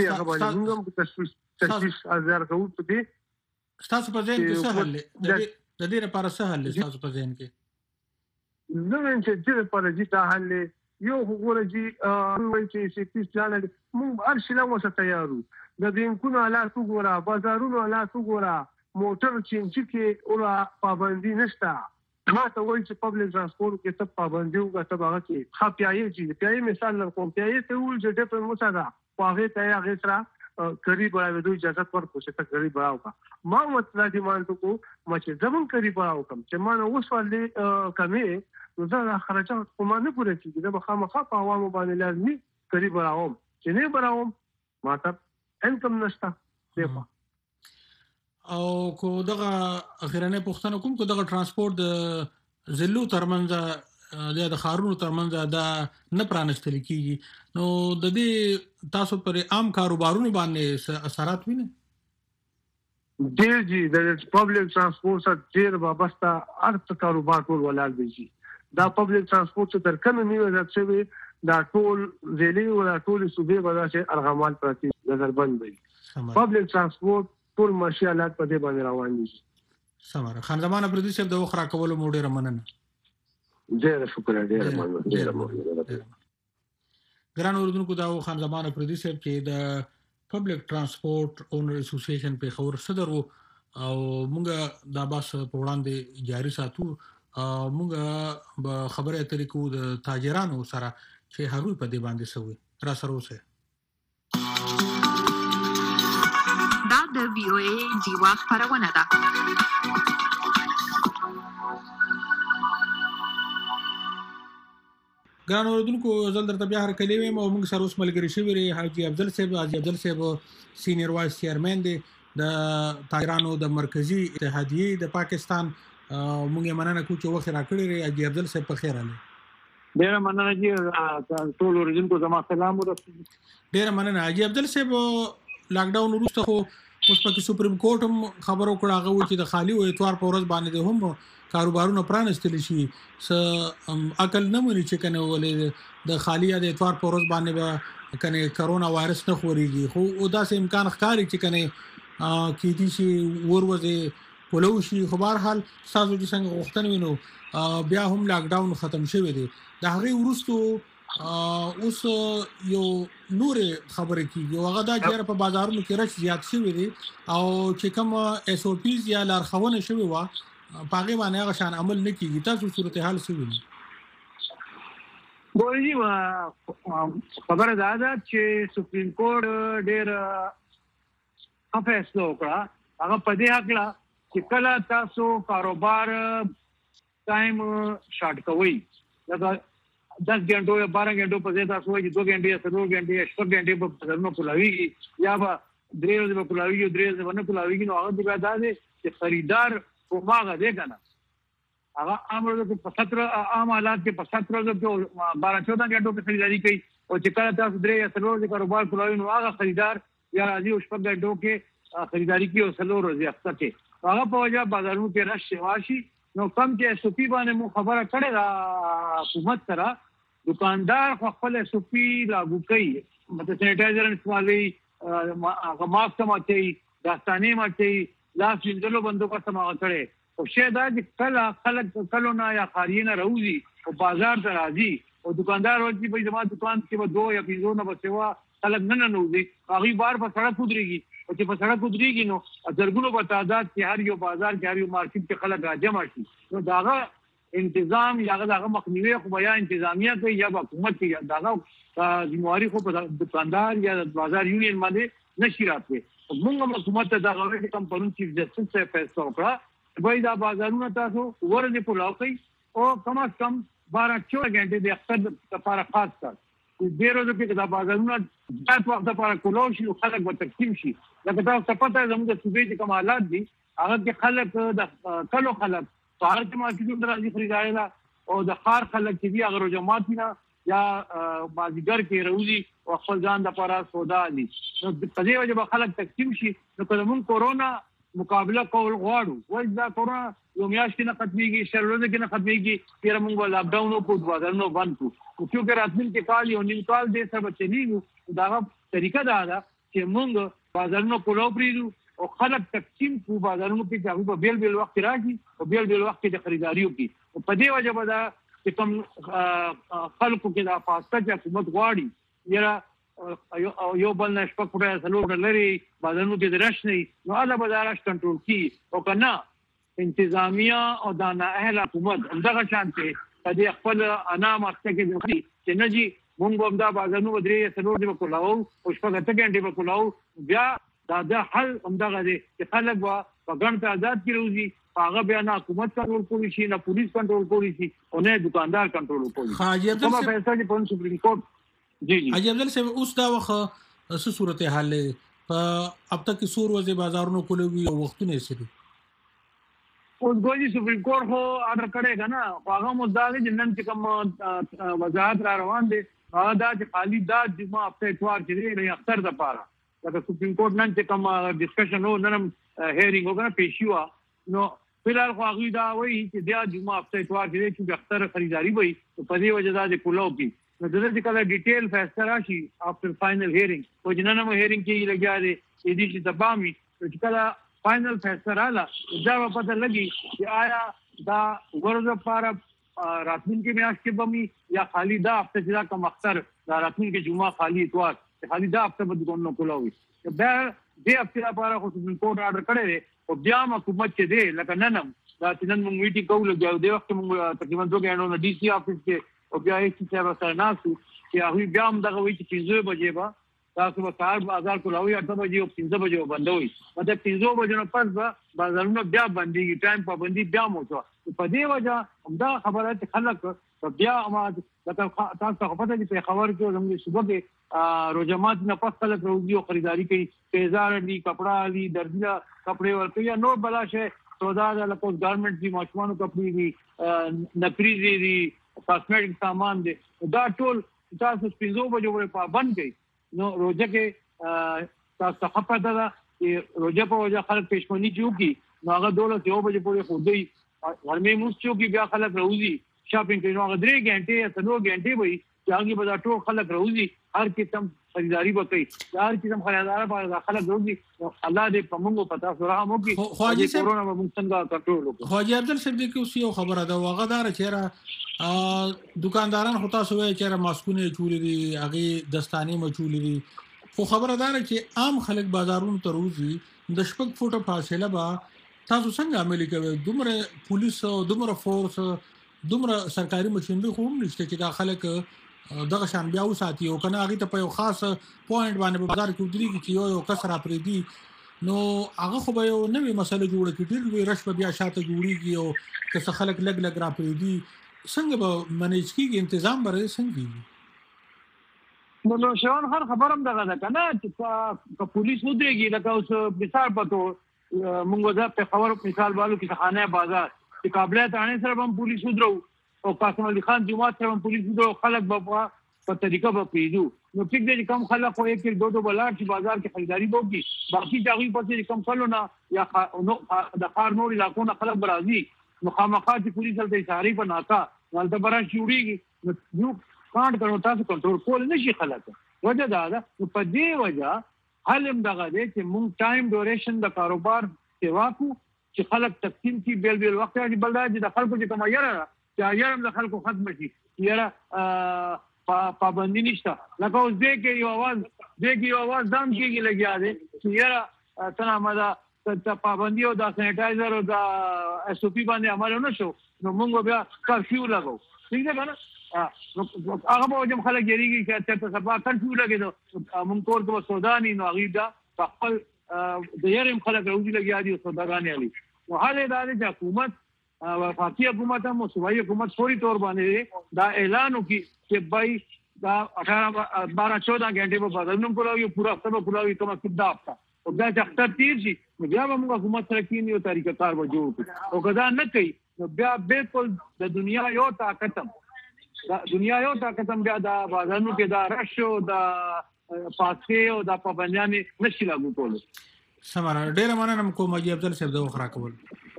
تشویش کوو په دې ستاسو په ذهن کې څه حل دی د دې لپاره څه حل دی ستاسو په ذهن کې زه وایم چې دې لپاره دا حل دی یو وګوره چې وایي چې سیکټي پلان موږ هر شي له وسه تیارو د بینکونو حالات وګوره بازارونو حالات وګوره موټر چې اوله پابندي نشته ما ته وایي چې پبلک ترانسپورټ کې څه پابندي وکړه ته هغه کې ښه پیایې چې پیایې مثال درکوم پیایې ته وویل چې ډېر موسه ده خو هغې ته یې هغې سره کری بړاوې دوی اجازت ورکړو چې ته کری بړاو کا ما ورته دا ډیمانډ وکړو ما چې زمون کری بړاو کم چې ما نو اوس ولې کمې نو دا خرچات کومه نه پوره کیږي دا خامخا په عوامو باندې لازمي کری بړاوم چې نه بړاوم ما ته انکم نشته دیپا او کو دغه اخیرنه پښتنه کوم کو دغه ترانسپورت د زلو ترمنځ د خارونو ترمنځ دا نه پرانستل کیږي نو د دې تاسو پر عام کاروبارونو باندې اثرات ویني ډېر جی د پبلک ترانسپورت سره ډېر وابسته ارت کاروبار ټول ولال دی دا پبلک ترانسپورت تر کومه نیو راځي دا ټول ځلې ولا ټول صوبې بداسه ارغمال پرتی نظر بند دی پبلک ترانسپورت ټول ماشيالات په دې باندې روان دي سماره خان زمانه پردیس د وخرا کول موډه رمننه ډېر شکر ډېر ګران اوردونکو دا خان زمانه پردیس چې د پبلک ترانسپورت اونر اسوسییشن په خبر صدر او موږ دا باس په وړاندې جاری ساتو موږ به خبره اترې کو د تاجرانو سره چې هغوی په دې باندې سوي را سره اوسه دا د VOA جیوا خبرونه ده ګران اوردونکو زل درته بیا هر کلی ویم او موږ سره اوس ملګری شوی ری حاجی افضل صاحب سینیئر وایس چیرمن دی د تاجرانو د مرکزی اتحادیه د پاکستان موږ یې مننه کوو چې وخت راکړی ری حاجی افضل صاحب په خیر علي ډیر مننه چې ټول اوریدونکو زما سلام ورسول ډیر مننه حاجی افضل صاحب لاک ډاون وروسته خو اوس په سپریم کورټ هم خبرو کړه هغه چې د خالی او اتوار په ورځ باندې هم کاروبارونه پرانستل شي س عقل نه مونږ چې کنه ولې د خالی د اتوار په ورځ باندې به کنه کرونا وایرس نه خوريږي خو او دا سه امکان ښکاري چې کنه کې دي شي وروځي پلوشي خو بهر حال تاسو چې څنګه غوښتنه وینو بیا هم لاک ډاون ختم شوی دی د هغه ورستو اوس یو نور خبره کیږي هغه دا چې په بازارونو کې رش زیات شوی دی او چې کوم اس او پیز یا لارښوونه شوی و پاغي باندې هغه شان عمل نه کیږي تاسو صورتحال څه وینئ ګورئ خبره دا ده چې سپریم کورټ ډېر فیصله وکړه هغه په دې حق لا چې کله تاسو کاروبار ټایم شارټ کوئ دا 10 غنټو یا 12 غنټو په ځای تاسو وایي 2 غنټې یا 3 غنټې یا 4 غنټې په ځانو کولاویږي یا به 3 ورځې په کولاویږي 3 ورځې باندې کولاویږي نو هغه دا ده چې خریدار کوماغه دی کنه هغه امر د 17 عام حالات کې 17 ورځې په 12-14 غنټو کې خریداري کوي او چې کله تاسو 3 یا 4 ورځې کاروبار کولاوي نو هغه خریدار یا راځي او 8 غنټو کې خریداري کوي او 4 ورځې اخته کې هغه په وجه بازارونو کې رش شواشي نو کم کې اس او پی باندې مو خبره کړې دا حکومت سره دکاندار خپل اس او پی لاګو کوي مطلب سینیټایزر استعمالوي ماسک ماچي داستاني ماچي لاس وینځلو بندوبست ما کړې او شه دا چې کله خلک کلونه یا خارینه راوځي او بازار ته راځي او دکاندار ورته په زما دکان کې به 2 یا 5 نه بسوا خلک نه نوځي هغه بار په سړک ودرېږي او چې په سړک ودرېږي نو درګونو په تعداد کې هر یو بازار کې هر یو مارکیټ کې خلک راجمع شي نو داغه انتظام یا داغه مخنیوي خو بیا انتظامیه کوي یا حکومت کوي داغه ذمہواری خو په دکاندار یا بازار یونین باندې نشي راځي موږ حکومت ته داغه کم پرون چیف جسټس سے فیصله وکړه وای دا بازارونه تاسو ورته پولاو کوي او کم از کم 12-14 غنټې د اختر لپاره خاص کړ ډېر ورځې کې دا بازارونه ځات وخت لپاره کولو شي او خلک به تقسیم شي لکه تاسو ته پته زموږ د صوبې چې کوم حالات دي هغه کې خلک د کلو خلک په هر کې مارکیټونو راځي خریداري لا او د خار خلک چې دي هغه روجمات نه یا بازیګر کې روزي او خپل ځان لپاره سودا دي نو په دې وجه به خلک تقسیم شي نو کله موږ کورونا مقابله کول غواړو وایي دا کورونا یو میاشت کې نه ختميږي شل ورځې کې نه ختميږي تیر موږ لاک ډاون کو بازارونو بند کو چې راتلونکي کال یو نیم کال دې سره چلیږي دا طریقه دا ده چې موږ بازارونو کولو پریدو او خلک تقسیم کو بازارونو کې چې په بیل بیل وخت راشي او بیل بیل وخت د خریداریو کې په دې وجه به دا چې کوم خلکو کې دا فاصله چې حکومت غواړي یا یو بل نشپک پړه سلوړ لري بازارونو کې درش نه نو اله بازارش کنټرول کی او کنه انتظامیه او د اهل حکومت دغه شانته په دې خپل انا مخته کې دي چې نه جی مونږ هم دا بازارونو ودرې سلوړ دی وکړو او شپږ ته ګنټه وکړو بیا دا حل هم دغه دی چې خلک په ګڼ تعداد کې روزي هغه بیا نه حکومت کنټرول کوي شي نه پولیس کنټرول کوي شي او نه دکاندار کنټرول کوي حاجی کومه فیصله چې په سپریم کورټ جی حاجی افضل صاحب اوس دا وخت څه صورتحال په اب تک سور وځي بازارونو کولوي او وختونه سړي اوس ګوجي سپریم کورټ هو آرډر کړي کنه هغه مدعا دي جنن چې کوم وزارت را روان دي هغه دا چې خالی دا جمعه هفته اتوار چې نه اختر د پاره لکه سپریم کورټ نن چې کوم ډسکشن وو نن هیرینګ وکړه پیشوا نو فلحال خو هغه دا وایي چې دا جمعه هفته اتوار چې اختر خریداري وي په دې وجه دا د کولو کې نو د دې کله ډیټیل فیصله راشي افټر فائنل هیرینګ او جننه مو هیرینګ کې لګیا دي دې چې تبامي چې کله فائنل فیصله رااله دا په پته لګي چې آیا دا ورځ لپاره راتلونکي میاشت کې بمي یا خالی دا هفته چې کوم اختر دا راتلونکي جمعه خالی اتوار خالی دا هفته به دغه کولوي بیا دې هفته لپاره خو سپریم کورټ آرډر کړی او بیا حکومت چې دی لکه نن دا چې نن موږ میټینګ کوو لګیاو دی وخت موږ تقریبا 2 غنټو نه ډي سي افیس کې او بیا هیڅ څه سره ناسو چې هغه بیا هم دغه وی چې 5 بجې به تاسو به کار بازار کولاوي 8 بجې او 5 بجې بندوي مطلب 5 بجې نه پس به بازارونه بیا بنديږي ټایم پابندي بیا موته په دې وجه همدا خبره چې خلک بیا ما تاسو خبره دي په خبر کې زموږ صبح کې روزمات نه پس خلک روزي او خریداري کوي پیزار دي کپڑا دي درځه کپڑے ورته یا نور بلاشه سودا د لکه ګارمنټ دي ماشومانو کپڑے دي نپریزي دي کاسمیټک سامان دي دا ټول تاسو 5 بجې پابند کړئ نو روزه کې تاسو خپه ده چې روزه په وجه خلک پېشمنی کیږي نو هغه 2 بجې پورې خو دی ورمه موږ چې بیا خلک روزي شاپینګ کوي نو هغه 3 غنټې یا 3 غنټې وي چې هغه به ټول خلک روزي هر قسم خریداري وکړي هر قسم خریدار به خلک روزي الله دې په موږ پتا سره مو کې کورونا به موږ څنګه کنټرول وکړو حاجی افضل صاحب دې کې یو خبره ده واغه دار چې دکانداران هوتا سوې چې ماسکونه چولې دي هغه دستانه مچولې دي خو خبردار چې عام خلک بازارونو ته روزي د شپږ فوټه فاصله با تاسو څنګه عملي کوئ دومره پولیس او دومره فورس دومره سرکاري مشینری خو نشته چې دا خلک دغه شان بیا وساتي او کنه هغه ته په یو خاص پوینټ باندې بازار کې ودرېږي چې یو کسر اپری دي نو هغه خو به یو نوې مسله جوړه کړي ډېر رش بیا شاته جوړيږي او که خلک لګ را پری دي څنګه به منیج کیږي تنظیم به څنګه نو شون هر خبرم دغه ده کنه چې پولیس ودرېږي لکه اوس مثال پته مونږ دا په خبرو مثال والو کې خانه بازار چې قابلیت انې سره هم پولیس ودرو او قاسم علي خان جماعت سره هم پولیس ودرو خلک په طریقه به پیدو نو ټیک دی کم خلک خو یک دو بلار چې بازار کې خریداري وکړي باقي ځای په چې کم کلو نه یا د خار نور علاقو نه خلک برازي مخامخات پولیس ته اشاره په ناکا ولته برا شوړيږي نو کانټ کړو تاسو کنټرول کول نشي خلک وجه دا ده په دې وجه حلم دغه دی چې مونږ ټایم ډوریشن د کاروبار سیوا کو چې خلک تقسیم کی بیل بیل وخت دی بلدا چې د خلکو چې کوم یاره چې یاره د خلکو ختم شي یاره پابندی نشته لکه اوس دې کې یو आवाज دام کېږي لګیا دی چې یاره څنګه مدا پابندی او د سینټایزر او د اس او پی باندې عمل نه شو نو موږ بیا کرفیو لګو ٹھیک ده کنه هغه به جام خلک یریږي چې ته سبا کرفیو لګیدو موږ کور ته سودانی نو هغه دا خپل د یارم خلک راوځي لګیا دي سوداګانې علي نو حاله دا د حکومت وفاقي حکومت هم او صوبایي حکومت فوري تور باندې دا اعلان وکړي چې بای دا 12-14 غنټې په بدلون کولاوي پورا سبا کولاوي کومه کدا اپتا او دا چې اختر تیر شي نو بیا به موږ حکومت سره کینی او طریقه کار به جوړ کړو او کدا نه کوي نو بیا بالکل د دنیا یو طاقتم بیا دا بازارونو کې دا رشو دا پاسې او دا پابندیانې نشي لاګو کول. سماره ډېر مننه کوم حاجي افضل صاحب د وخت راکول.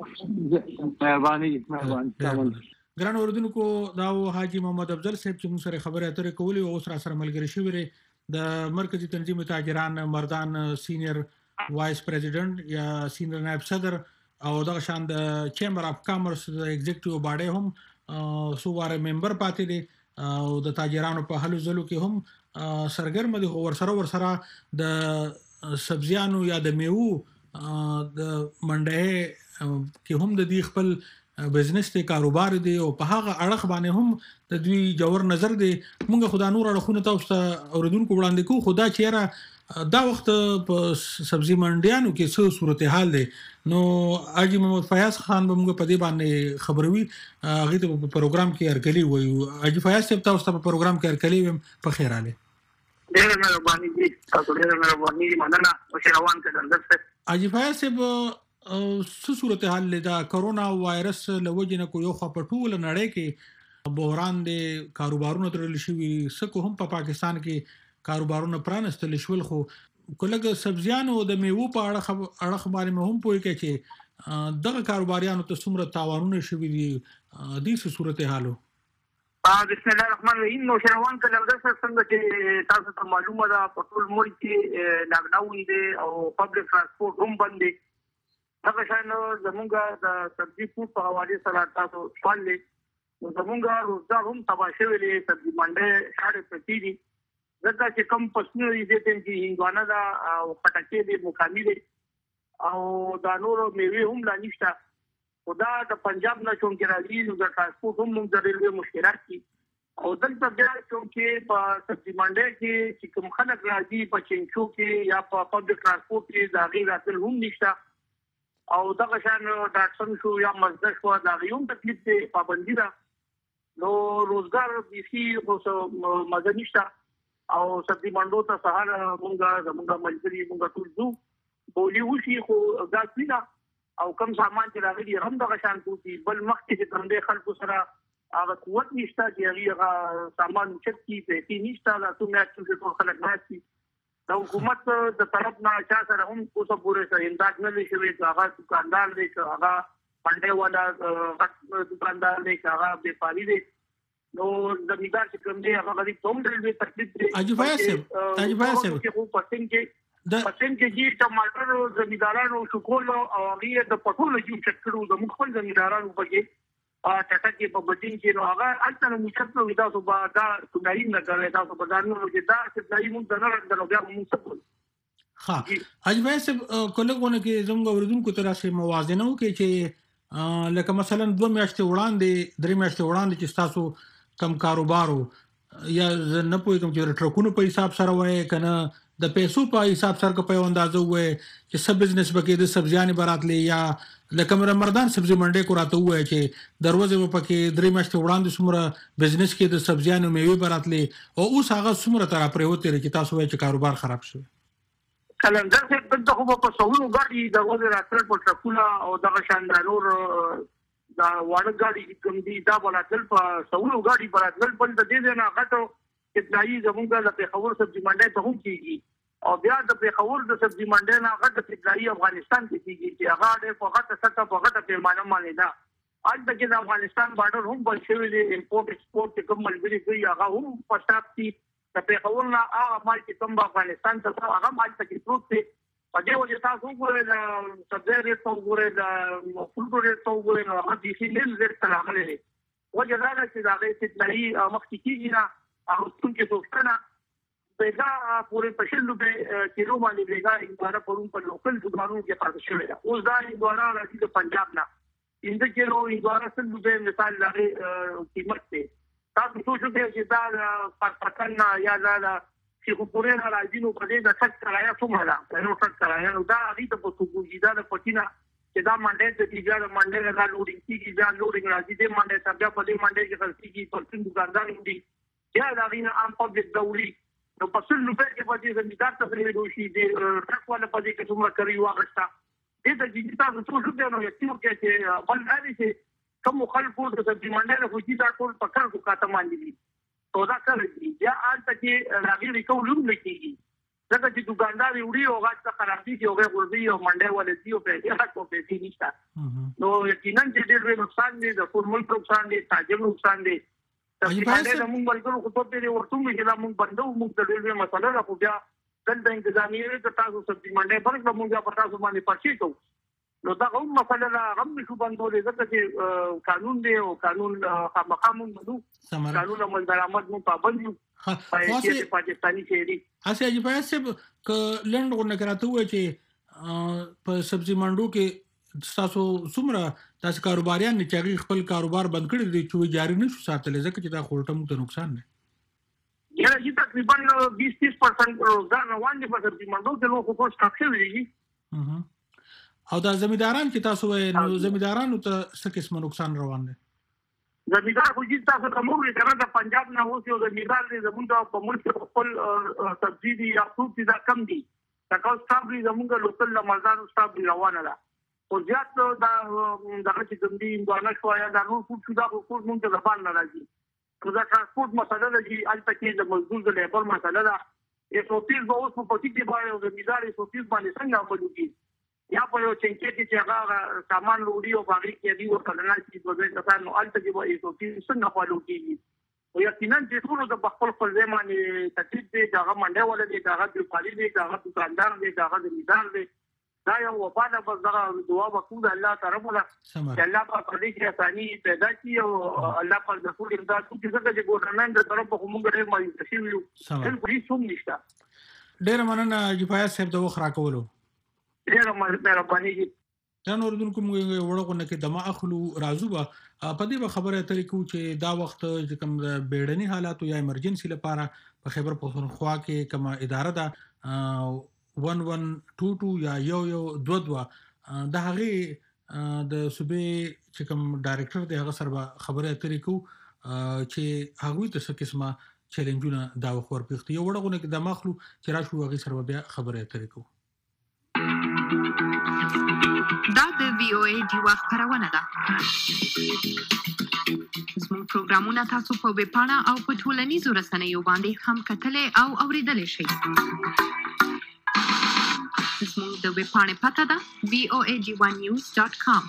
مهرباني. ګران اوردونکو دا حاجي محمد افضل صاحب چې موږ سره خبرې اترې کولې او اوس را سره ملګری شوي دي د مرکزی تنظیم تاجران مردان سینیئر وایس پریزیډنټ یا سینیئر نائب صدر او دغه شان د چیمبر اف کامرس د ایگزیکټیو باډي هم سوواره ممبر پاتې دي او د تاجرانو په هلو ځلو کې هم سرګرم دي. ورسره د سبزیانو یا د میوو د منډه کې هم د دې خپل بزنس ته کاروبار دی او په هغه اړه باندې هم د دوی جوړ نظر دی. موږ خدای نور اړخونه تاسو اوردونکو وړاندې کوو. خدا چیرې دا وخت په سبزی منډیانو کې څه صورتحال دی نو حاجي محمد فیاض خان به موږ په دې باندې خبروي. هغه ته په پروګرام کې ارکلی وایو. حاجي فیاض صاحب تاسو په پروګرام کې ارکلی ویم په خیر اله. ډېر مهرباني دي تاسو ډېر مهرباني مننه او روان کړل. حاجي فیاض صاحب څه صورتحال لیدا کرونا وایرس لوجنه کو یو خپ ټول نړۍ کې بحران دي کاروبارونه ترل شي سکه هم په پاکستان کې کاروبارونه پرانستل شول خو کله سبزیانو د میوو په اړه باندې هم پوي کې چې دغه کاروباریانو ته څومره تاوانونه شوي دي د څه صورتحالو. بسم الله الرحمن الرحیم. نو شروان کله د څنګه چې تاسو ته معلومه ده په ټول ملک کې لاک ډاون دي او پبلک ترانسپورت هم بند دي. هغه شان زمونږ د سبزی فوډ په حواله سره تاسو سوال لې نو زمونږ روزګار هم تباہ شوی دی. سبزی منډه شاړې پټې دي ځکه چې کم پسنو دي چې هندوانه دا او پټکې دي مقامي دي او دا نور میوه هم لا نشته. خدا د پنجاب نه چون کې راځي نو د ترانسپورت هم موږ د ریلوي مشکلات دي او دلته بیا چون کې په سبزی منډه کې چې کوم خلک راځي په چینچو کې یا په پبلک ترانسپورت کې دا غیر راتل هم نشته او دغه شان ډاکټر شو یا مزد شو دا یو تکلیف دی پابندی ده. نو روزګار بيسي خو مزه نشته او سبزی منډو ته سهار زمونږ ملګری مونږ ټول ځو بولی وشي خو دا څنګه او کم سامان چې راغلي هم دغه شان کوي بل مخکې چې څنګه خلکو سره هغه قوت نشته چې هغه سامان چتي په نشته دا څنګه چې ټول خلک ناشتي د حکومت د طرف نه چا سره هم اوسه پورې سره امداد نه لشي چې هغه دکاندار دی چې هغه پنده والا دکاندار دی چې هغه بیپاری دی نو د میدان چې کوم دی هغه غریب ټوم دی تکلیف دی. حاجي فیاض صاحب چې خو پسند کې چې ټماټر زمیندارانو شکول او هغه د پټولو چې چکرو د مخفل زمیندارانو بګي ټاټه کې په بدین کې نو هغه الته نو مشکل وي تاسو به دا څنګه نه کوي تاسو په ځانونو کې دا چې دای مونږ نه راځو بیا مونږ څه کوو. ها حاجي فیاض صاحب کولګونه کې زموږ اوردونکو تر سره موازنه وکړي چې لکه مثلا 2 میاشتې وړاندې 3 میاشتې وړاندې چې تاسو کم کاروبارو یا نه پوي کوم چې ټرکونو په حساب سره وای کنه د پیسو په حساب سره په اندازو وای چې سب بزنس بکې د سبزیانې براتلې یا لکه مردان سبزی منډه کو راته وای چې دروازه په کې 3 میاشتې وړاندې څومره بزنس کې د سبزیانو میوه براتلې او اوس هغه څومره تر پرېوته چې تاسو وای چې کاروبار خراب شو. کلندر څخه د خو په سوالو غاړي د وځي راتل په ټرکونه او دغه شاندارور دا وړ غاړي کوم دي دا بلاتل په سوالو غاړي براتل بل د دې نه غټو ابتدایي زمونږ د پیښور سبزی منډه ته هم کیږي او بیا د پیښور د سبزی منډه نه غټ ابتدایي افغانستان کې کیږي چې هغه د فقط سطح په غټه پیمانه باندې دا اځ د افغانستان بارډر هم بل شوی دی امپورټ ایکسپورټ کوم ملګری کوي هغه هم پښتاب دي د پیښور نه هغه مال چې کوم افغانستان ته هغه مال ته پروت دی په دې وجه تاسو ګورئ د سبزی ریټ او ګورئ د فول ریټ او ګورئ هغه د شي لیل ریټ ته راغلي وجه دا چې دا غي ابتدایي مخکې کیږي نه او څنګه څوکنا پیدا پورې پښلو به کیلو باندې بیګا انګاره پرون په لوکل دکانونو کې پاتې شوی دا اوس دا انګاره راځي د پنجاب نه انده کیلو انګاره څنګه به مثال لغه قیمت ته تاسو سوچو چې دا پاتن یا دا چې پورې راځي نو په دې د څک کرایا څومره ده نو څک کرایا نو دا اړې ته په توګه دا د پټینا چې دا منډه د تیجار منډه نه لوډینګ کیږي دا لوډینګ راځي د منډه ته بیا په دې منډه کې خلک کیږي په څنګه دکاندار دي یا دا غینه عام پبلک دولي نو په څل روپے کې پاتې زمیندار ته پرې شي د ټاک ولا پاتې کې څومره کوي واغستا دې د ډیجیټل څه څه نو یو کې چې بل لري چې کوم خلکو د سبزي منډه له فوجي دا ټول پکړ کو کاته باندې دي او دا کوي یا ان ته کې راغلي کوم نه کیږي ځکه چې دکاندار وړي او غاټه خرابې دي او غوړي او منډه ولې دي او په هغه کو پیسې نشته نو یقینا چې ډېر نقصان دي د فورمل نقصان دي تاجر نقصان دي چې موږ ورته خو په دې ورته موږ چې موږ بندو موږ د ډېر مسله را خو بیا څنګه انتظامیه ته تاسو سبزي منډه پر موږ په تاسو باندې پرچې کوو نو دا هم مسله لا هم شو بندولې ځکه چې قانون دی او قانون مقام مو قانون عمل درآمد مو پابند یو پاکستاني شهري اسه چې په سب ک لند غو نه کراته و چې په سبزي منډو کې تاسو څومره تاسو کاروباریان نه چې خپل کاروبار بند کړی دي چې جاری نشو ساتل ځکه چې دا خورټم ته نقصان نه یا چې تقریبا 20-30% روزګار روان دي په سبزي منډو کې نو خو څه کوي او دا زمینداران چې تاسو نو زمیندارانو ته څه قسم نقصان روان دي زمیندار خو چې تاسو کومو لري د پنجاب نه اوسې زمیندار دې زمونږ په ملک خپل سبزي دي یا فروټ دي کم دي تاسو صاحب زمونږ لوکل مالدار صاحب روانه ده او زیات دا چې کوم دي انډونه شویا دا نو فوټ دا خو مونږ ته ځبان نه راځي نو دا ترانسپورت مسله ده چې البته کې د مزدور د لیبر مسله ده یو څه به اوس په پټي کې باندې زمیندار یو څه باندې څنګه عملوي یا په یو چنکې کې هغه سامان لوري او باغی کې دی ورته نه شي په دې ځای نو البته کې به یو څه څنګه خپلو کېږي او یقینا چې ټول د خپل خپل ځمانه تکلیف دی هغه منډه ولې دی هغه د پالي دی هغه دکاندار دی هغه د میدان دی دا یو وفاده بس دغه دعا وکړو الله تعالی چې الله په دې کې اساني پیدا کړي او الله په دې ټول امداد کوي چې ګورنمنت د طرف په موږ ډېر مالي تشوي یو هیڅ هم نشته ډېر مننه جفایا صاحب د وخت راکولو ډېر مهرباني دا نور دونکو موږ وړو نه کې دما اخلو راځو په دې خبره اترې کو چې دا وخت چې کوم بیړني حالات یا ایمرجنسي لپاره په خیبر پختونخوا کې کومه اداره ده 1122 یا 122 د هغه د صوبې چې کوم ډایریکټر دی هغه سره خبره اترې کو چې هغه ته څه قسمه چیلنجونه دا وخور پیښتي یو وړو نه کې د مخلو چې راشو هغه سره بیا خبره اترې کو دا د VOA دیوا خبرونه ده زموږ پروګرامونه تاسو په ویب پاڼه او په ټولنیزو رسنیو باندې هم کتلای او اوریدلای شئ زموږ د ویب پاڼې پته ده voag1news.com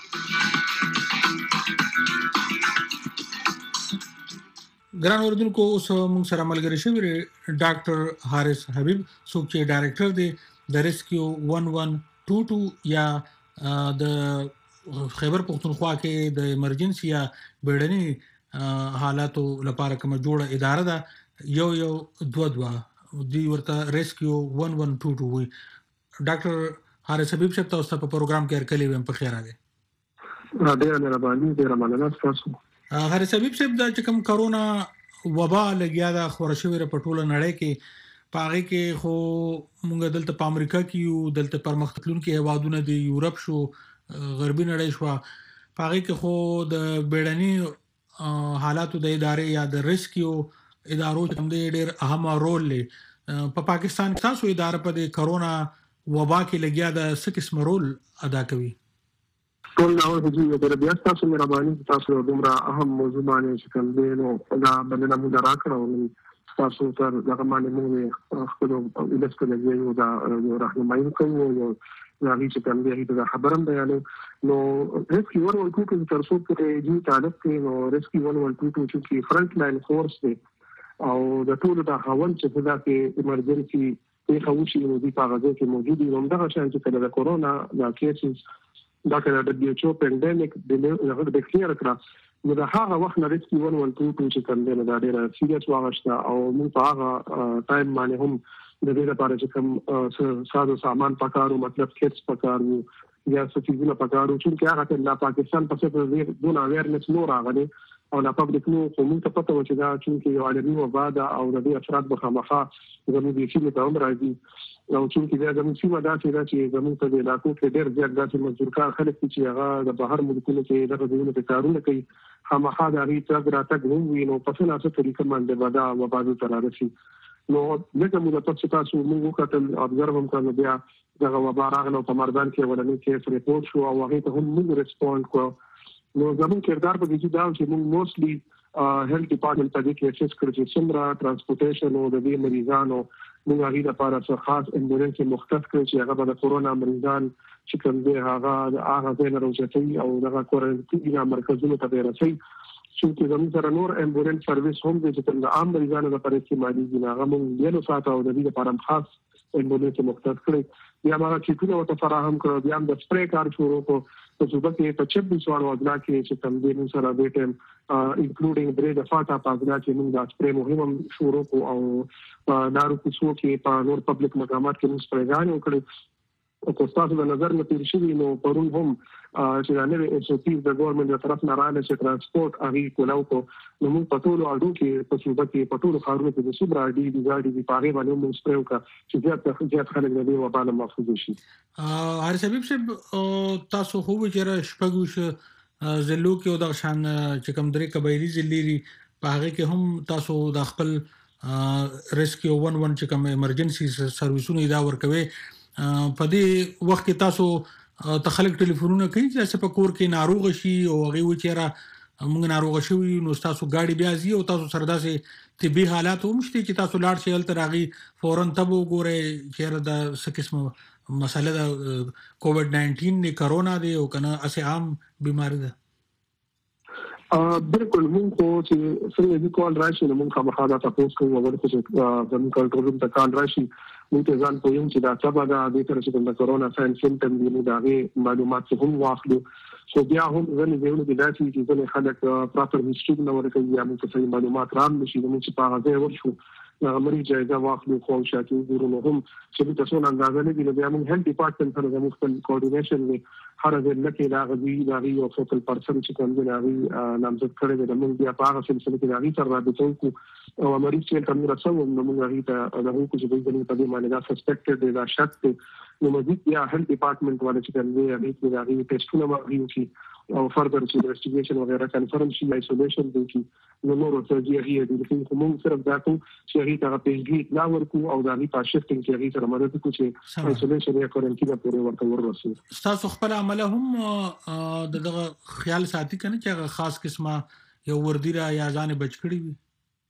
ګران اوریدونکو اوس موږ سره ملګری شوی ډاکټر حارث حبیب څوک چې ډایریکټر دی د ریسکیو 1122 یا د خیبر پختونخوا کې د ایمرجنسي یا بیړني حالاتو لپاره کوم جوړه اداره ده 122 دی ورته ریسکیو 1122 وي ډاکټر حارث حبیب صاحب تاسو په پروګرام کې هرکلی ویم په خیر راغلی ډېر مهرباني ډېر مننه تاسو حارث حبیب صاحب د کوم کرونا وبا لګیا دا خورشوي په ټوله نړۍ کې پاره کې خو مونږ دلته په امریکا کې یو دلته پرمختلونکو هیوادونو دی یورپ شو غربي نړۍ شو پاره کې خو د بیړني حالاتو د ادارې یا د ریسکیو ادارو هم ډېر اهم رول لري په پاکستان کې تاسو اداره په کرونا وبا کې لګیا د څه قسم رول ادا کوي ټول نو د دې بیا تاسو مهرباني تاسو دومره اهم موضوع باندې چې کوم دی نو دا باندې موږ راکړو تاسو ته دغه باندې موږ خپل د سکولې یو دا راهنمایي کوو یو راځي چې کوم دی دا خبرم بیانې نو ریسکیو 112 تر څو پورې دي تعلق کې نو ریسکیو 112 چې فرنٹ لاین فورس دی او د ټول د هاون چې دا کې ایمرجنسي په خوشي نو دي په غږ کې موجود دي نو دا چې کله د کورونا د کیسز دا کله د WHO پاندیمیک د هغه د ډیکلیئر کړه نو دا هغه وخت نه ریسکیو 112 چې کوم دی دا ډېر سیریس واغشته او موږ په هغه ټایم باندې هم د دې لپاره چې کوم ساده سامان پکارو مطلب کټس پکارو یا څه چیزونه پکارو چې هغه ته د پاکستان په څیر دونه اویرنس نور راغلی او لا پبلک نو کومه ته پته و چې دا چې یو عالمي وبا ده او د دې افراد مخامخه زموږ د سیمې ته هم راځي او چې دا زموږ سیمه دا چې زموږ په علاقو کې ډېر زیات داسې مزدورکار خلک چې هغه د بهر ملکونو کې دغه ډول کارونه کوي خامخا د هغې تګ راتګ هم وي نو په څه ناسه طریقه باندې به دا وبا ته رارسي نو لکه موږ تاسو موږ وکتل ابزرو هم کړو بیا دغه وبا راغله په مردان کې ولنې کې ریپورت شو او هغه ته هم موږ ریسپونډ کړو نو زموږ کردار په دې دا چې موږ موستلی هیلث ډپارټمنټ ته کې اکسس کړی چې څومره ترانسپورټیشن او د دې مریضانو موږ هغه لپاره څه خاص امبولانس مختص کړی چې هغه د کورونا مریضان چې کوم دی هغه ځای راوځي او دغه کورنټین مرکزونو ته ورسي چې زموږ سره نور امبولانس سرویس هم د چې عام مریضانو لپاره استعمالي دي هغه موږ یو ساعت او د دې لپاره خاص امبولانس مختص کړی بیا موږ چې ټول ته فراهم کړو بیا د سپری کار شروع کړو په صوبه کې په 26 وړو اضلاع کې چې کوم دي موږ سره د ټیم انکلوډینګ درې د فاټا په اضلاع کې موږ د سپری مهم شروع کړو او دارو کوڅو کې په نور پبلک مقامات کې موږ سپریګان وکړو او تاسو د نظر نه تیر شوی نو پرون هم چې د نوې اس او پی د ګورنمنت د طرف نه رااله چې ترانسپورت هغه کولاو کو نو موږ په ټولو اډو کې په صوبه کې په ټولو ښارونو کې د سوبرا ډي د ګاډي د پاره باندې موږ سپریو کا چې زیات خلک د دې وبا نه محفوظ شي هر سبب چې تاسو خو چې شپږ زلو کې د شان چې کوم درې قبایلی زليري په هغه کې هم تاسو د خپل ریسکیو 11 چې کوم ایمرجنسي سرویسونه دا ورکوي په دې وخت کې تاسو تخلق ټلیفونونه کوي چې په کور کې ناروغ شي او هغه و چې را موږ ناروغ شوی نو تاسو گاډي بیا زی او تاسو سره داسې طبي حالات هم شته چې تاسو لاړ شئ تر هغه فورن تب وګورئ چې د څه قسمه مسله د کووډ 19 نه کرونا دی او کنه اسه عام بیماری ده بالکل موږ چې څنګه د کال راشي نو موږ خامخا دا تاسو کوو ورته چې د کنټرول روم ته کال راشي موږ ته ځان پویم چې دا سبا دا د تر څو د کرونا ساين سیمټم دی نو دا معلومات هم واخلو خو بیا هم ځنې دیونه د داسې چې ځنې خلک پراپر هیستوري نو ورکوي یا موږ ته معلومات رام نشي نو چې په هغه ورشو مریض جایزه واخلو خو شاکي ګورو هم چې تاسو نه اندازه نه دی نو بیا موږ هیلث ډپارټمنټ سره زموږ خپل کوارډینیشن دی هر ځل کې دا غوي یو فوکل پرسن چې کوم دی هغه نامزد کړی دی موږ بیا په هغه سلسله کې هغه سره رابطه کوو او مریض چې کوم راځو نو موږ هغه ته د هغو چې دوی په دې باندې دا سسپیکټډ دی دا شک دی نو موږ بیا هیلث ډپارټمنٹ والے چې کوم دی هغه ټیسټونه کوي او فردر چې انویسټیګیشن وغیرہ کنفرم شي آیسولیشن دی چې نو نور سرجری دی چې موږ صرف دا کوو چې هغه ته پیږي لا ورکو او دا هغه په شفټینګ کې هغه سره مدد کوي چې آیسولیشن یا کوارنټین پورې ورته ورسوي تاسو خپل عمله هم دغه خیال ساتي کنه چې هغه خاص قسمه یو وردیره یا ځان بچ کړی وي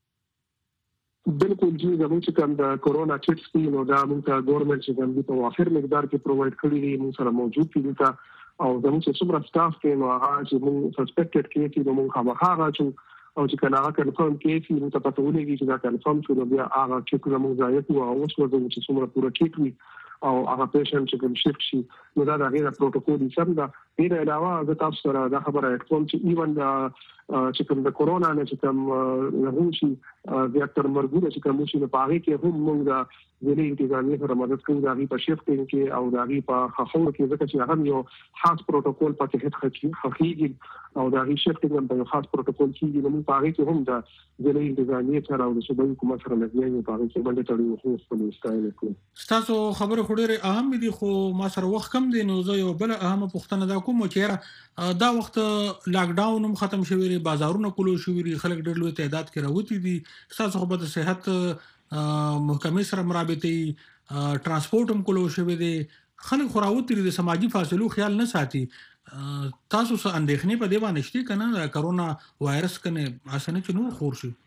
بالکل جی زموږ چې کوم د کورونا کټس دی نو دا موږ ته ګورنمنت چې کوم په وافر مقدار کې پرووایډ کړی دی موږ سره موجود دي او زموږ چې څومره سټاف کې نو هغه چې موږ سسپیکټډ کې چې موږ خامخا راځو او چې کله هغه کنفرم کې چې موږ ته پته ولګي چې دا کنفرم شو نو بیا هغه چې کوم موږ ځای کو او اوس ورته چې څومره پوره کیټوي او هغه پیشنټ چې کوم شفت شي نو دا د هغه پروتوکول یې سم دا ډیر علاوه د تاسو سره دا خبره کوم چې ایون دا چې کوم د کورونا نه چې کوم نه شي زیاتره مرګونه چې کوم شي په هغه کې هم موږ دا ځلې انتظامیه سره مدد کوو دا په شفټینګ کې او دا په خاصو کې ځکه چې هغه یو خاص پروتوکول پکې هڅه حقيقي او دا شفټینګ هم په خاص پروتوکول کې موږ په هغه کې هم دا ځلې انتظامیه سره او د صوبې حکومت سره لګیږي په هغه کې باندې تړي خو خپل استایل کوو تاسو خبره خوري اهم دي خو ما سره وخت کم دي نو زه یو بل اهم پوښتنه دا کوم چې دا وخت لاک ډاون هم ختم شوی بازارونه کولو شوی خلک ډېر لوی تعداد کې راوتی دي تاسو خو په صحت محکمې سره مرابطي ترانسپورت هم کولو شوی دي خلک خو راوتی دي د سماجی فاصلو خیال نه ساتي تاسو څه اندېښنې په دې باندې شته کنه کرونا وایرس کنه اسنه چې نور خور شي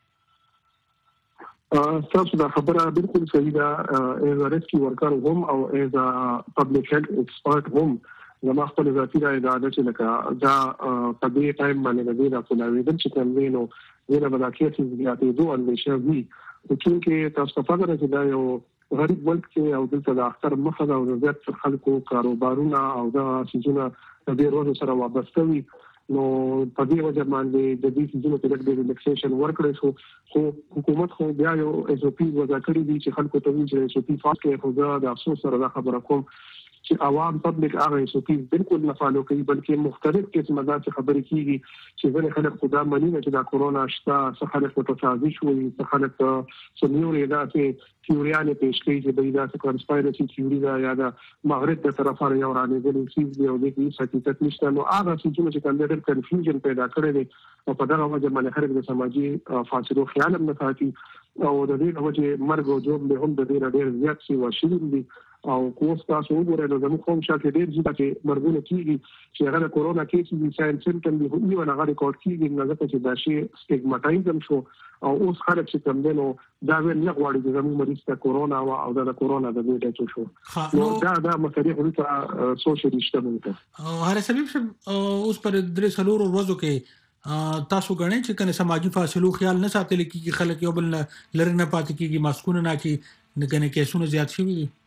تاسو دا خبره بالکل صحیح ده ایز ا ریسکیو ورکر هم او ایز ا پبلک هیلث ایکسپرت هم زما خپل ذاتي رائے دا چې لکه دا په دې ټایم باندې دا کولاوي چې کوم وینو ونه بل کېږي چې دوه اندېښنه وي چې تاسو په فکر کې دا یو غریب ملک کې او دلته د اختر مخه دا او زیات خلکو کاروبارونه او دا سيزونه د دې روز سره وابسته وي نو په دې وجه باندې د دې سيزونو په لګ د ریلیکسیشن ورکړي خو حکومت خو بیا یو اس او پی وضع کړی دي چې خلکو ته ویل چې اس او پی فاس کې خو دا د افسوس سره دا خبره کوم چې عوام پبلک هغه SOPs بالکل نه فالو کوي بلکې مختلف قسمه داسې خبرې کیږي چې ځینې خلک خدا مني چې دا کورونا شته، څه خلک په تسازش وایي، څه خلک سميوري داسې تیوریانې پیش کوي چې دوی داسې کنسپایرسي تیوري ده یا د مغرب د طرفه یو رانیدلې څیز دی او د دې حقیقت نشته. نو هغه چې کوم ډېر کنفیوژن پیدا کړی دی او په دغه وجه باندې خلک د سماجي فاصلو خیال هم نه ساتي او د دې وجه مرګ او ژوند به هم د ډېر زیات شي وشي دي. او کوم تاسو وګورئ نو زموږ قوم شاته ډېر چې مرګونه کیږي چې هغه کورونا کیسز دي ساين سیمټم دي یو نه غوړي کوټ کیږي نه ځکه چې دا شی سټیګماټایزم شو او اوس خلک چې کوم دي نو دا ویل نه غواړي چې زموږ مریض ته کورونا او دا کورونا د دې ډېر شو نو دا مسلې خو ته سوشل اجتماعي هر سبب اوس پر درې سلور ورځو کې تاسو غنئ چې کنه سماجی فاصلو خیال نه ساتل کیږي، خلک یو بل لری نه پاتې کیږي، ماسکونه نه کی نه کنه کیسونه زیات شي دي.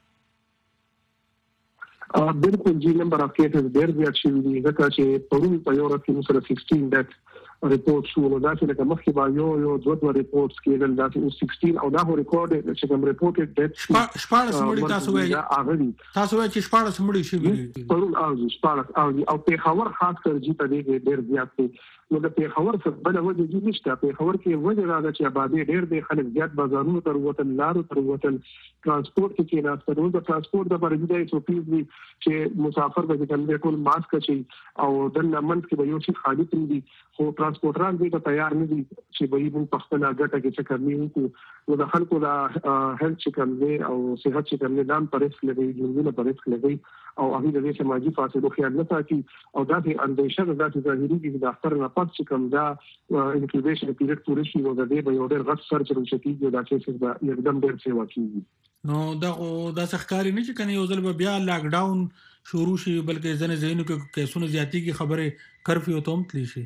بالکل جی نمبر اف کیسز ډېر زیات شوي دي ځکه چې پرون په یو ورځ کې سره 16 ډیت ریپورټ شو نو دا چې لکه مخکې به یو دوه ریپورټس کېدل دا چې 16 او دا هو ریکارډ چې کوم ریپورټډ ډیت شپږ سمړي تاسو وایي چې شپږ سمړي شي پرون او په خبر خاص کر جی په دې ډېر زیات دي. نو د پیښور څخه بل وجه دي نشته، پیښور کې وجه راځي چې آبادی ډېر دی، خلک زیات بازارونو تر وطن لارو تر وطن ترانسپورت کې نه ستنو د ترانسپورت د پرېږدي د SOPs دي چې مسافر به د ټول ماسک شي او د نمنځ کې به یو شي خالي دي خو ترانسپورټران دې ته تیار نه دي چې به یې په خپل اګټه کې څه کوي. نو د خلکو د هیلث چې کوم دی او صحت چې کوم دی دام پرېس لګي ژوندونه پرېس لګي او هغه د سماجی فاصلو خیال نه ساتي او دا د اندیشه د ظاهري کې د اختر نه پات چې کوم دا انکیوبیشن پیریډ پوره شي نو د دې به یو ډېر غټ سرچ چې دا کیسز به یکدم ډېر څه واقعي. نو دا څخکاری نه چې کنه یو ځل بیا لاک ډاون شروع شي بلکې ځنه زینو کې کیسونه زیاتی کی خبره کرفیو ته هم تلی شي.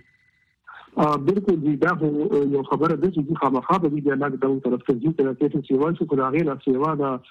بالکل جی دا یو خبره ده چې خامخا به د لاک ډاون طرف ته ځي تر څو چې وایي چې دا غیر سیوا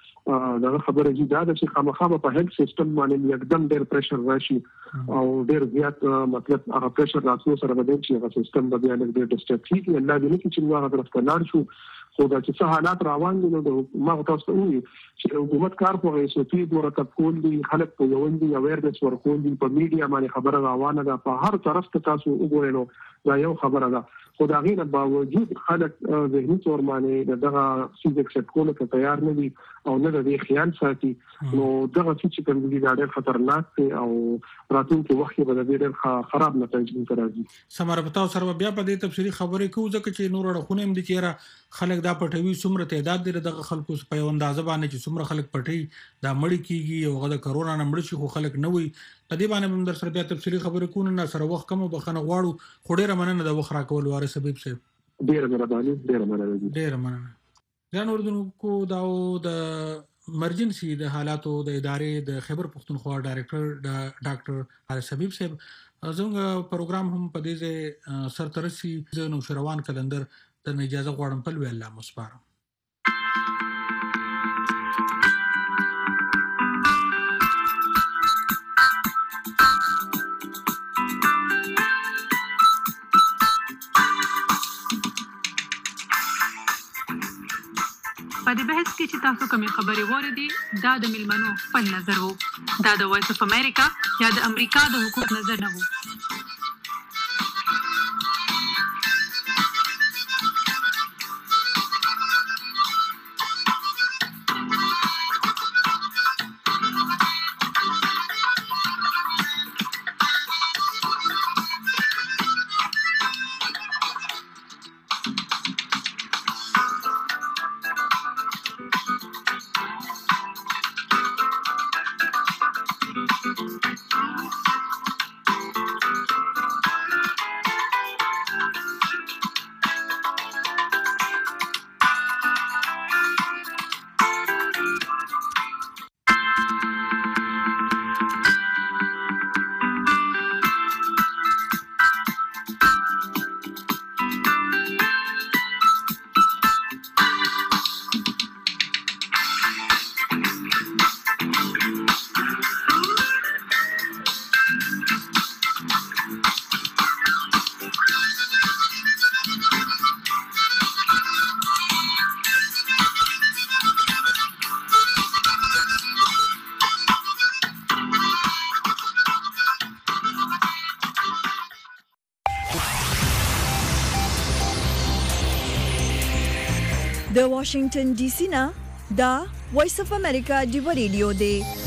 دا خبره جی دا چې خامخا په هیلث سیستم باندې یکدم ډېر پریشر راشي او ډېر زیات مطلب هغه پریشر راتلو سره به چې هغه سیستم به بیا ډېر ډسټرب کیږي. الله دې نه چې هغه طرف ته لاړ شو خو دا چې څه حالات روان دي نو ما تاسو ته وایي چې حکومت کار په SOP مرتب کول دي، خلک په یوون دي اویرنس ورکول دي، په میډیا باندې خبره روانه ده، په هر طرف ته تاسو وګورئ نو دا یو خبره ده. خو دا غیر باوجود خلک ذهني تور باندې دغه سیز اکسپټ کولو ته تیار نه دي او نه د دې خیال ساتي. نو دغه چې کوم دي دا ډېر خطرناک دی او راتلونکي وخت کې به ډېر خراب نتایج راځي. سماره پتاو سره بیا په دې تفصیلی خبرې کوو ځکه چې نور اړخونه هم دي چې خلک دا پټوي څومره تعداد دی دغه خلکو په یو اندازه باندې چې څومره خلک پټي دا مړی کیږي او غو د کرونا نه مړ شي خو خلک نه وي. په دې باندې هم در سره بیا تفصیلی خبرې کوو نه سره وخت کم وبخنه غواړو خو ډېر مننه د وخت راکول واره سبب سه ډېر مننه. ځان اردوونکو دا د مرجنسي د حالاتو د ادارې د خیبر پختونخوا ډایریکټر ډاکټر حارث حبیب صاحب زموږ پروګرام هم په دې سرترسي د نوشروان کلندر د اجازه غواړم په لوی الله مسپارم. په دې بحث کې چې تاسو کومې خبرې واردې دا د ملمنو خپل نظر وو، دا د وایس اف امریکا یا د امریکا د حکومت نظر نه وو. د واشنگټن ډي سي نه دا وایس اف امریکا دی ریډیو دی